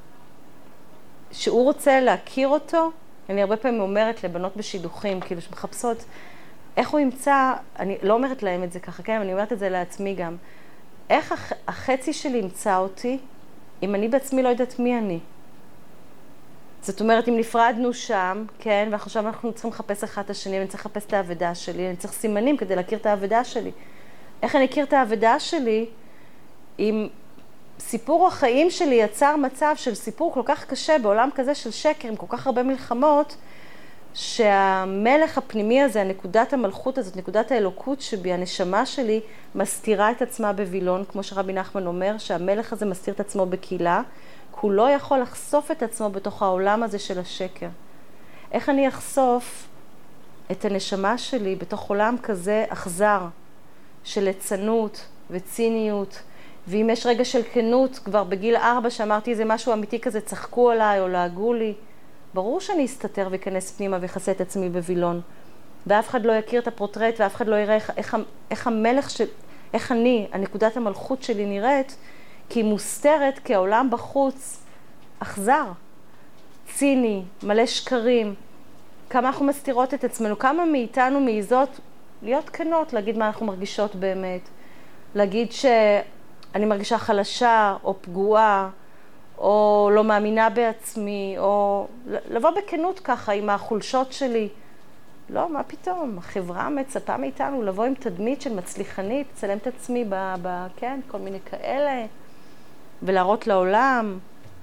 שהוא רוצה להכיר אותו, אני הרבה פעמים אומרת לבנות בשידוכים, כאילו שמחפשות, איך הוא ימצא, אני לא אומרת להם את זה ככה, כן? אני אומרת את זה לעצמי גם. איך הח, החצי שלי ימצא אותי, אם אני בעצמי לא יודעת מי אני? זאת אומרת, אם נפרדנו שם, כן, ועכשיו אנחנו צריכים לחפש אחד את השני, אני צריך לחפש את העבודה שלי, אני צריך סימנים כדי להכיר את העבודה שלי. איך אני אכיר את העבודה שלי, אם סיפור החיים שלי יצר מצב של סיפור כל כך קשה, בעולם כזה של שקר, עם כל כך הרבה מלחמות, שהמלך הפנימי הזה, הנקודת המלכות הזאת, נקודת האלוקות שבי, הנשמה שלי, מסתירה את עצמה בבילון, כמו שרבי נחמן אומר, שהמלך הזה מסתיר את עצמו בקהילה, כי הוא לא יכול לחשוף את עצמו בתוך העולם הזה של השקר. איך אני אחשוף את הנשמה שלי בתוך עולם כזה אכזר, של ליצנות וציניות, ואם יש רגע של כנות, כבר בגיל ארבע שאמרתי איזה משהו אמיתי כזה, צחקו עליי או לעגו לי, ברור שאני אסתתר ויכנס פנימה ויחסה את עצמי בווילון. ואף אחד לא יכיר את הפרוטרט, ואף אחד לא יראה איך, איך, איך המלך של, איך אני, הנקודת המלכות שלי נראית, כי היא מוסתרת כי העולם בחוץ אכזר, ציני, מלא שקרים. כמה אנחנו מסתירות את עצמנו, כמה מאיתנו מעיזות להיות כנות, להגיד מה אנחנו מרגישות באמת. להגיד שאני מרגישה חלשה או פגועה, או לא מאמינה בעצמי, או לבוא בכנות ככה עם החולשות שלי. לא, מה פתאום? החברה מצפה מאיתנו לבוא עם תדמית של מצליחנית, צלם את עצמי ב, ב, כן, כל מיני כאלה, ולהראות לעולם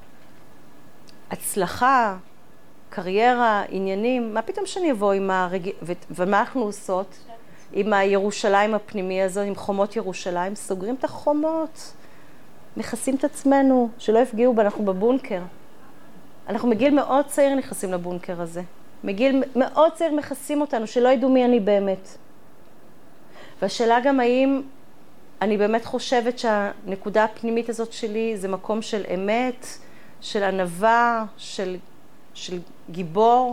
הצלחה, קריירה, עניינים. מה פתאום שאני אבוא עם הרג... ו... ומה אנחנו עושות? עם הירושלים הפנימי הזו, עם חומות ירושלים, סוגרים את החומות, מכסים את עצמנו, שלא יפגיעו בה, אנחנו בבונקר. אנחנו מגיל מאוד צעיר נכנסים לבונקר הזה. מגיל מאוד צעיר מכסים אותנו, שלא ידעו מי אני באמת. והשאלה גם האם אני באמת חושבת שהנקודה הפנימית הזאת שלי זה מקום של אמת, של ענווה, של, של גיבור.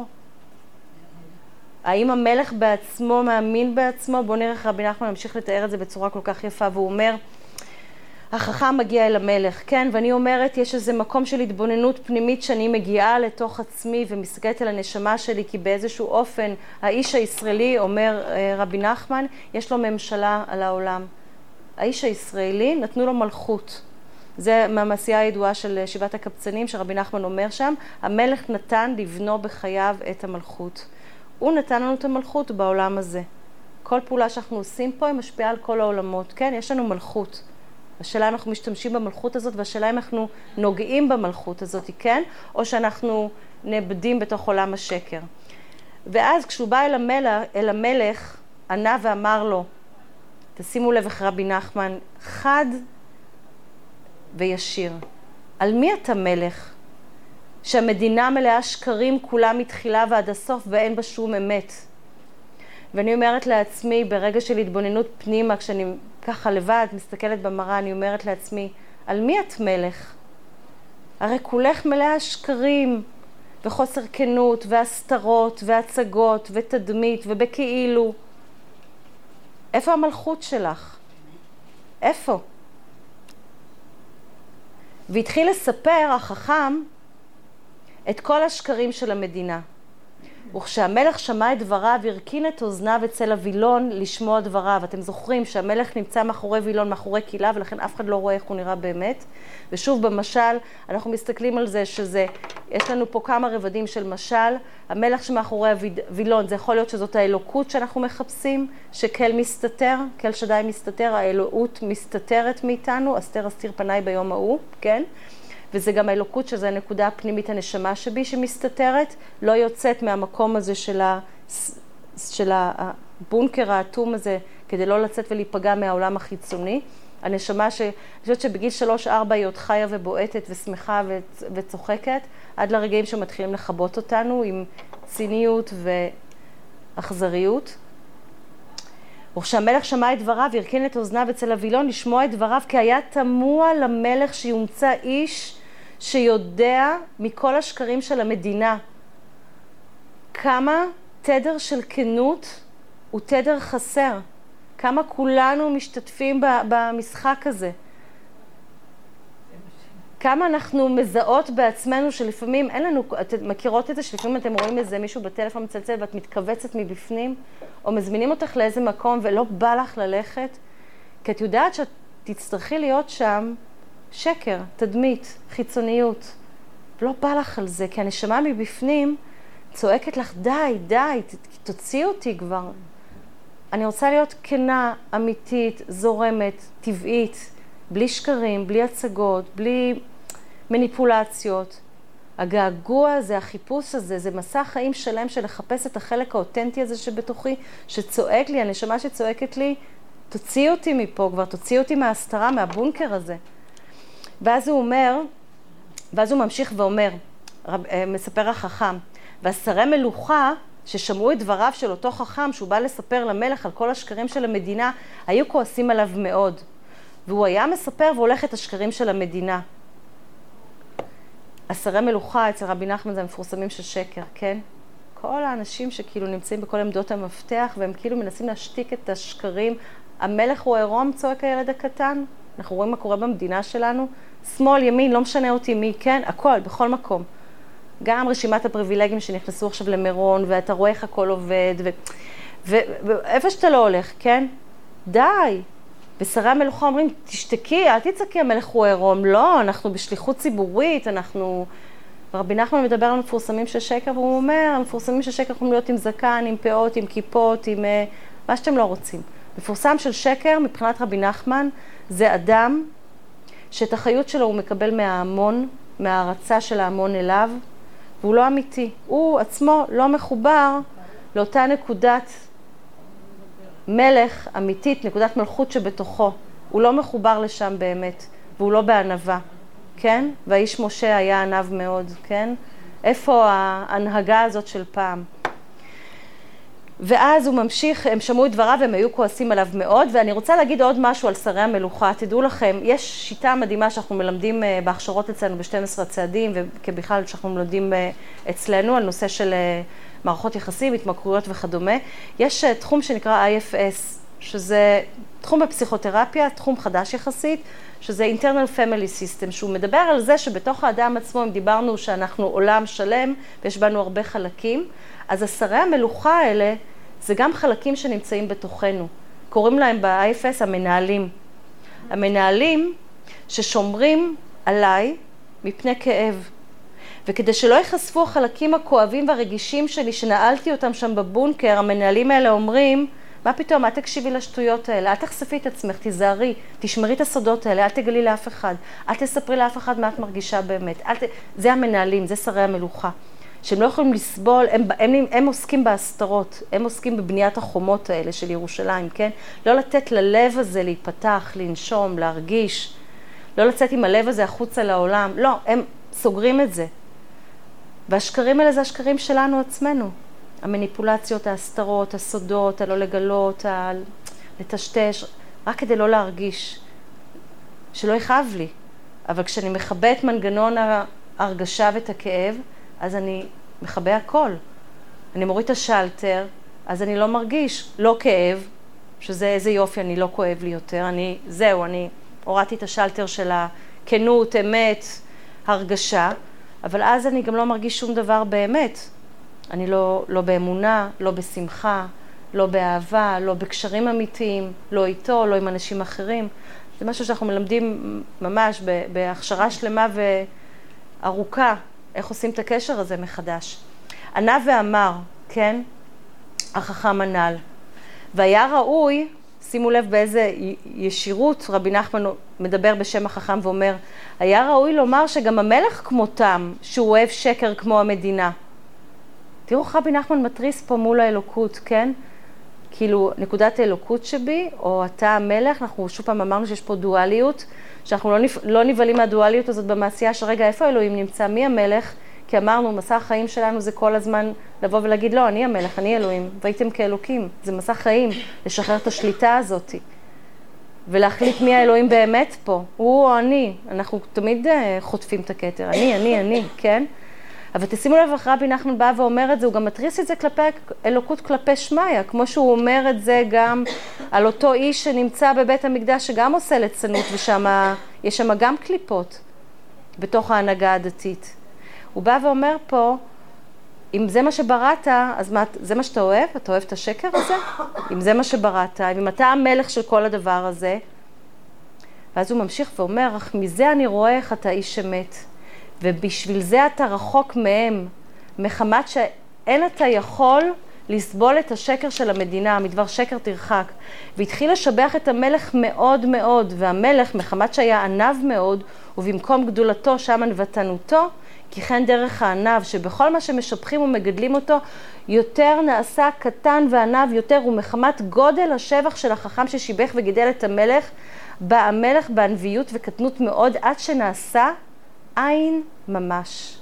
האם המלך בעצמו מאמין בעצמו? בואו נראה איך רבי נחמן ממשיך לתאר את זה בצורה כל כך יפה, והוא אומר, החכם מגיע אל המלך, כן? ואני אומרת, יש איזה מקום של התבוננות פנימית שאני מגיעה לתוך עצמי ומסתכלת על הנשמה שלי, כי באיזשהו אופן האיש הישראלי, אומר רבי נחמן, יש לו ממשלה על העולם. האיש הישראלי נתנו לו מלכות. זה מהמעשייה הידועה של שבעת הקבצנים שרבי נחמן אומר שם, המלך נתן לבנו בחייו את המלכות. הוא נתן לנו את המלכות בעולם הזה. כל פעולה שאנחנו עושים פה היא משפיעה על כל העולמות. כן, יש לנו מלכות. השאלה אנחנו משתמשים במלכות הזאת, והשאלה אם אנחנו נוגעים במלכות הזאת, כן? או שאנחנו נאבדים בתוך עולם השקר. ואז כשהוא בא אל המלך, אל המלך ענה ואמר לו, תשימו לב איך רבי נחמן, חד וישיר. על מי אתה מלך? שהמדינה מלאה שקרים כולה מתחילה ועד הסוף ואין בה שום אמת. ואני אומרת לעצמי, ברגע של התבוננות פנימה, כשאני ככה לבד מסתכלת במראה, אני אומרת לעצמי, על מי את מלך? הרי כולך מלאה שקרים וחוסר כנות והסתרות והצגות ותדמית ובכאילו. איפה המלכות שלך? איפה? והתחיל לספר החכם את כל השקרים של המדינה. וכשהמלך שמע את דבריו, הרכין את אוזניו אצל הווילון לשמוע דבריו. אתם זוכרים שהמלך נמצא מאחורי וילון, מאחורי קילה, ולכן אף אחד לא רואה איך הוא נראה באמת. ושוב במשל, אנחנו מסתכלים על זה שזה, יש לנו פה כמה רבדים של משל. המלך שמאחורי הווילון, זה יכול להיות שזאת האלוקות שאנחנו מחפשים, שכל מסתתר, כל שדי מסתתר, האלוהות מסתתרת מאיתנו, אסתר אסתיר פניי ביום ההוא, כן? וזה גם האלוקות, שזה הנקודה הפנימית הנשמה שבי שמסתתרת, לא יוצאת מהמקום הזה של, ה, של הבונקר האטום הזה, כדי לא לצאת ולהיפגע מהעולם החיצוני. הנשמה ש... אני חושבת שבגיל שלוש ארבע היא עוד חיה ובועטת ושמחה וצוחקת, עד לרגעים שמתחילים לחבות אותנו עם ציניות ואכזריות. וכשהמלך שמע את דבריו, הרכין את אוזניו אצל הווילון לשמוע את דבריו, כי היה תמוה למלך שיומצא איש שיודע מכל השקרים של המדינה. כמה תדר של כנות הוא תדר חסר. כמה כולנו משתתפים במשחק הזה. כמה אנחנו מזהות בעצמנו שלפעמים אין לנו, אתם מכירות את זה שלפעמים אתם רואים איזה מישהו בטלפון מצלצל ואת מתכווצת מבפנים, או מזמינים אותך לאיזה מקום ולא בא לך ללכת, כי את יודעת שאת תצטרכי להיות שם שקר, תדמית, חיצוניות. לא בא לך על זה, כי הנשמה מבפנים צועקת לך, די, די, תוציא אותי כבר. אני רוצה להיות כנה, אמיתית, זורמת, טבעית, בלי שקרים, בלי הצגות, בלי מניפולציות. הגעגוע הזה, החיפוש הזה, זה מסע חיים שלם של לחפש את החלק האותנטי הזה שבתוכי, שצועק לי, הנשמה שצועקת לי, תוציא אותי מפה כבר, תוציא אותי מההסתרה, מהבונקר הזה. ואז הוא אומר, ואז הוא ממשיך ואומר, רב, מספר החכם, והשרי מלוכה ששמעו את דבריו של אותו חכם, שהוא בא לספר למלך על כל השקרים של המדינה, היו כועסים עליו מאוד. והוא היה מספר והולך את השקרים של המדינה. השרי מלוכה אצל רבי נחמן זה המפורסמים של שקר, כן? כל האנשים שכאילו נמצאים בכל עמדות המפתח, והם כאילו מנסים להשתיק את השקרים. המלך הוא עירום, צועק הילד הקטן. אנחנו רואים מה קורה במדינה שלנו. שמאל, ימין, לא משנה אותי מי, כן? הכל, בכל מקום. גם רשימת הפריבילגים שנכנסו עכשיו למירון, ואתה רואה איך הכל עובד, ו... ואיפה שאתה לא הולך, כן? די. ושרי המלוכה אומרים, תשתקי, אל תצעקי, המלך הוא עירום. לא, אנחנו בשליחות ציבורית, אנחנו... רבי נחמן מדבר על מפורסמים של שקר, והוא אומר, המפורסמים של שקר יכולים להיות עם זקן, עם פאות, עם כיפות, עם מה שאתם לא רוצים. מפורסם של שקר, מבחינת רבי נחמן, זה אדם שאת החיות שלו הוא מקבל מההמון, מההרצה של ההמון אליו, והוא לא אמיתי. הוא עצמו לא מחובר לאותה נקודת מלך אמיתית, נקודת מלכות שבתוכו. הוא לא מחובר לשם באמת, והוא לא בענווה. כן? והאיש משה היה ענב מאוד, כן? איפה ההנהגה הזאת של פעם? ואז הוא ממשיך, הם שמעו את דבריו, הם היו כועסים עליו מאוד, ואני רוצה להגיד עוד משהו על שרי המלוכה. תדעו לכם, יש שיטה מדהימה שאנחנו מלמדים בהכשרות אצלנו ב-שנים עשר הצעדים, וכבכלל שאנחנו מלמדים אצלנו על נושא של מערכות יחסים, התמכרויות וכדומה. יש תחום שנקרא איי אף אס, שזה תחום בפסיכותרפיה, תחום חדש יחסית, שזה internal family system, שהוא מדבר על זה שבתוך האדם עצמו, אם דיברנו שאנחנו עולם שלם, ויש בנו הרבה חלקים, אז השרי המלוכה האלה, זה גם חלקים שנמצאים בתוכנו. קוראים להם ב-איי אף אס המנהלים. המנהלים ששומרים עליי מפני כאב. וכדי שלא יחשפו החלקים הכואבים והרגישים שלי, שנעלתי אותם שם בבונקר, המנהלים האלה אומרים, מה פתאום, אל תקשיבי לשטויות האלה, אל תחשפי את עצמך, תיזהרי, תשמרי את הסודות האלה, אל תגלי לאף אחד, אל תספרי לאף אחד מה את מרגישה באמת. ת... זה המנהלים, זה שרי המלוכה, שהם לא יכולים לסבול, הם, הם, הם, הם עוסקים בהסתרות, הם עוסקים בבניית החומות האלה של ירושלים, כן? לא לתת ללב הזה להיפתח, לנשום, להרגיש, לא לצאת עם הלב הזה החוצה לעולם, לא, הם סוגרים את זה. והשקרים האלה זה השקרים שלנו עצמנו. המניפולציות, ההסתרות, הסודות, הלא לגלות, הל... לטשטש, רק כדי לא להרגיש, שלא יכאב לי. אבל כשאני מכבה את מנגנון ההרגשה ואת הכאב, אז אני מכבה הכל. אני מוריד את השלטר, אז אני לא מרגיש, לא כאב, שזה איזה יופי, אני לא כואב לי יותר, אני, זהו, אני הורדתי את השלטר של הכנות, אמת, הרגשה, אבל אז אני גם לא מרגיש שום דבר באמת. אני לא, לא באמונה, לא בשמחה, לא באהבה, לא בקשרים אמיתיים, לא איתו, לא עם אנשים אחרים. זה משהו שאנחנו מלמדים ממש בהכשרה שלמה וארוכה, איך עושים את הקשר הזה מחדש. ענה ואמר, כן, החכם הנ"ל. והיה ראוי, שימו לב באיזה ישירות רבי נחמן מדבר בשם החכם ואומר, היה ראוי לומר שגם המלך כמותם, שהוא אוהב שקר כמו המדינה. תראו, רבי נחמן מטריס פה מול האלוקות, כן? כאילו, נקודת האלוקות שבי, או אתה המלך, אנחנו שוב פעם אמרנו שיש פה דואליות, שאנחנו לא, נפ... לא נבלים מהדואליות הזאת במעשייה, שרגע, איפה אלוהים נמצא? מי המלך? כי אמרנו, מסע החיים שלנו זה כל הזמן לבוא ולהגיד, לא, אני המלך, אני אלוהים, והייתם כאלוקים. זה מסע חיים, לשחרר את השליטה הזאת. ולהחליט מי האלוהים באמת פה. הוא או אני. אנחנו תמיד חוטפים את הכתר. אני, אני, אני, כן? אבל תשימו לב, איך רבי נחמן בא ואומר את זה, הוא גם מטריס את זה כלפי אלוקות כלפי שמיה, כמו שהוא אומר את זה גם על אותו איש שנמצא בבית המקדש, שגם עושה ליצנות, ושם יש שם גם קליפות בתוך ההנהגה הדתית. הוא בא ואומר פה, אם זה מה שבראת, אז מה, זה מה שאתה אוהב? אתה אוהב את השקר הזה? אם זה מה שבראת, אם אתה המלך של כל הדבר הזה, ואז הוא ממשיך ואומר, אך מזה אני רואה איך אתה איש שמת. ובשביל זה אתה רחוק מהם, מחמת שאין אתה יכול לסבול את השקר של המדינה, מדבר שקר תרחק. והתחיל לשבח את המלך מאוד מאוד, והמלך, מחמת שהיה ענב מאוד, ובמקום גדולתו שם ענוותנותו, כי כן דרך הענב, שבכל מה שמשבחים ומגדלים אותו, יותר נעשה קטן וענב יותר, ומחמת גודל השבח של החכם ששיבח וגידל את המלך, בא המלך בענביות וקטנות מאוד, עד שנעשה עין ממש.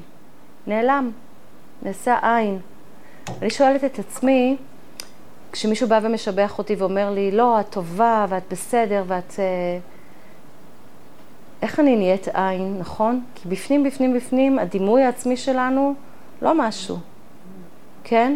נעלם, נעשה עין. אני שואלת את עצמי, כשמישהו בא ומשבח אותי ואומר לי, לא, את טובה ואת בסדר ואת... איך אני נהיית עין, נכון? כי בפנים, בפנים, בפנים, הדימוי העצמי שלנו לא משהו, כן?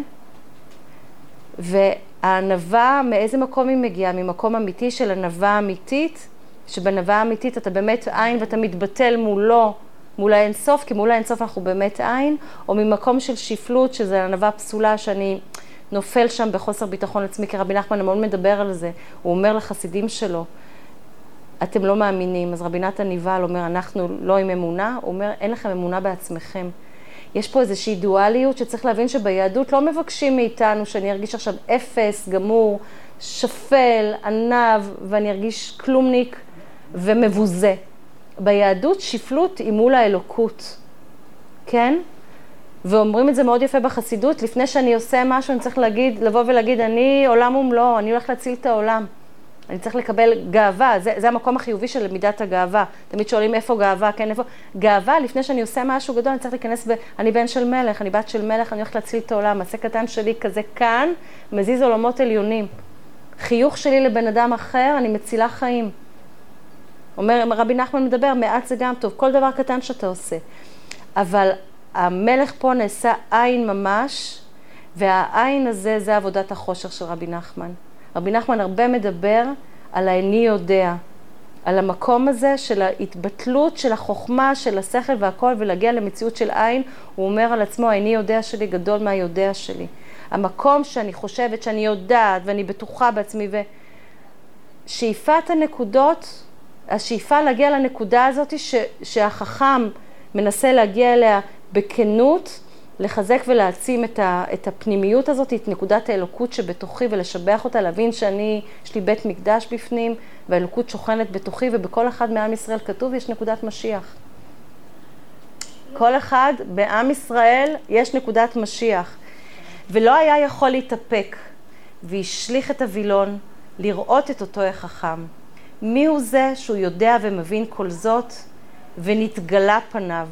והענווה, מאיזה מקום היא מגיעה? ממקום אמיתי של ענווה אמיתית, שבענווה אמיתית אתה באמת עין ואתה מתבטל מולו, מול האינסוף, כי מול האינסוף אנחנו באמת עין, או ממקום של שפלות, שזה ענווה פסולה, שאני נופל שם בחוסר ביטחון עצמי, כי רבי נחמן מאוד מדבר על זה, הוא אומר לחסידים שלו, אתם לא מאמינים, אז רבי נתן ניבל אומר, אנחנו לא עם אמונה, הוא אומר, אין לכם אמונה בעצמכם. יש פה איזושהי דואליות שצריך להבין שביהדות לא מבקשים מאיתנו שאני ארגיש עכשיו אפס, גמור, שפל, ענב, ואני ארגיש כלומניק ומבוזה. ביהדות שפלות היא מול האלוקות, כן? ואומרים את זה מאוד יפה בחסידות, לפני שאני עושה משהו אני צריך להגיד, לבוא ולהגיד, אני עולם ומלואו, אני הולך להציל את העולם. אני צריך לקבל גאווה, זה, זה המקום החיובי של מידת הגאווה. תמיד שואלים איפה גאווה, כן, איפה... גאווה, לפני שאני עושה משהו גדול, אני צריך להיכנס ב... אני בן של מלך, אני בת של מלך, אני הולכת להציל את העולם. מעשה קטן שלי כזה כאן, מזיז עולמות עליונים. חיוך שלי לבן אדם אחר, אני מצילה חיים. אומר, רבי נחמן מדבר, מעט זה גם טוב, כל דבר קטן שאתה עושה. אבל המלך פה נעשה עין ממש, והעין הזה, זה עבודת החושך של רבי נחמן. רבי נחמן הרבה מדבר על האיני יודע, על המקום הזה של ההתבטלות, של החוכמה, של השכל והכל, ולהגיע למציאות של עין, הוא אומר על עצמו, האיני יודע שלי גדול מהיודע שלי. המקום שאני חושבת, שאני יודעת, ואני בטוחה בעצמי, ושאיפת הנקודות, השאיפה להגיע לנקודה הזאת, ש, שהחכם מנסה להגיע אליה בכנות, לחזק ולהעצים את, ה, את הפנימיות הזאת, את נקודת האלוקות שבתוכי, ולשבח אותה, להבין שאני, יש לי בית מקדש בפנים, והאלוקות שוכנת בתוכי, ובכל אחד מעם ישראל כתוב, יש נקודת משיח. כל אחד בעם ישראל יש נקודת משיח. ולא היה יכול להתאפק, והשליך את הווילון, לראות את אותו החכם. מי הוא זה שהוא יודע ומבין כל זאת, ונתגלה פניו.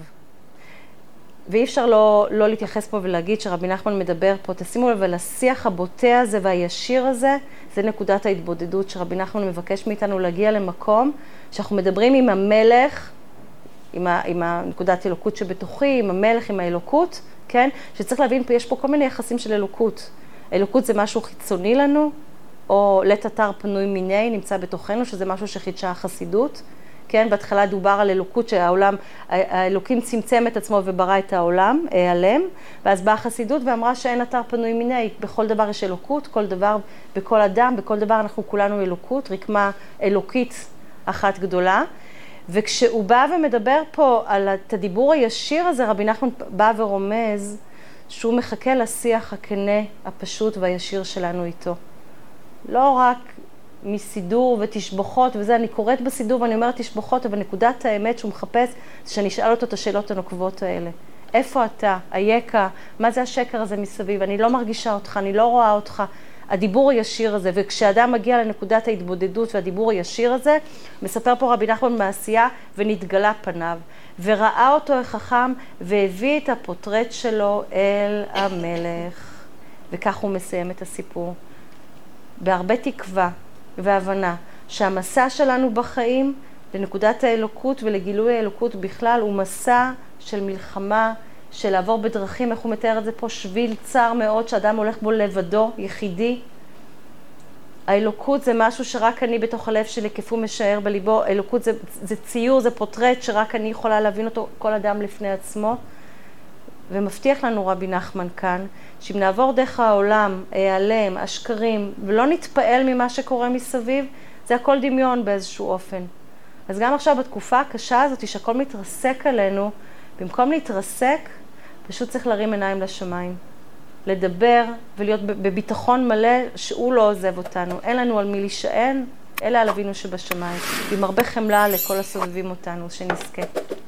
ואי אפשר לא, לא להתייחס פה ולהגיד שרבי נחמן מדבר פה, תשימו לב, על השיח הבוטה הזה והישיר הזה, זה נקודת ההתבודדות שרבי נחמן מבקש מאיתנו להגיע למקום, שאנחנו מדברים עם המלך, עם, ה, עם הנקודת אלוקות שבתוכי, עם המלך, עם האלוקות, כן? שצריך להבין, יש פה כל מיני יחסים של אלוקות. אלוקות זה משהו חיצוני לנו, או לית אתר פנוי מיני, נמצא בתוכנו, שזה משהו שחידשה החסידות. כן, בהתחלה דובר על אלוקות שהעולם, האלוקים צמצם את עצמו וברא את העולם, העלם, ואז באה החסידות ואמרה שאין אתר פנוי מיני, בכל דבר יש אלוקות, כל דבר, בכל אדם, בכל דבר אנחנו כולנו אלוקות, רקמה אלוקית אחת גדולה. וכשהוא בא ומדבר פה על הדיבור הישיר הזה, רבי נחמן בא ורומז שהוא מחכה לשיח הכנה, הפשוט והישיר שלנו איתו. לא רק מסידור ותשבחות, וזה אני קוראת בסידור ואני אומרת תשבחות, אבל נקודת האמת שהוא מחפש, זה שאני אשאל אותו את השאלות הנוקבות האלה. איפה אתה? היקה? מה זה השקר הזה מסביב? אני לא מרגישה אותך, אני לא רואה אותך. הדיבור הישיר הזה, וכשאדם מגיע לנקודת ההתבודדות והדיבור הישיר הזה, מספר פה רבי נחמן מעשייה ונתגלה פניו, וראה אותו החכם והביא את הפורטרט שלו אל המלך. וכך הוא מסיים את הסיפור. בהרבה תקווה והבנה שהמסע שלנו בחיים לנקודת האלוקות ולגילוי האלוקות בכלל הוא מסע של מלחמה, של לעבור בדרכים, איך הוא מתאר את זה פה, שביל צר מאוד שאדם הולך בו לבדו, יחידי. האלוקות זה משהו שרק אני בתוך הלב שלי כפו משער בליבו, האלוקות זה, זה ציור, זה פורטרט שרק אני יכולה להבין אותו, כל אדם לפני עצמו. ומבטיח לנו רבי נחמן כאן, שאם נעבור דרך העולם, העלם, השקרים, ולא נתפעל ממה שקורה מסביב, זה הכל דמיון באיזשהו אופן. אז גם עכשיו בתקופה הקשה הזאת, שהכל מתרסק עלינו, במקום להתרסק, פשוט צריך להרים עיניים לשמיים. לדבר ולהיות בביטחון מלא שהוא לא עוזב אותנו. אין לנו על מי להישען, אלא על אבינו שבשמיים. עם הרבה חמלה לכל הסובבים אותנו, שנזכה.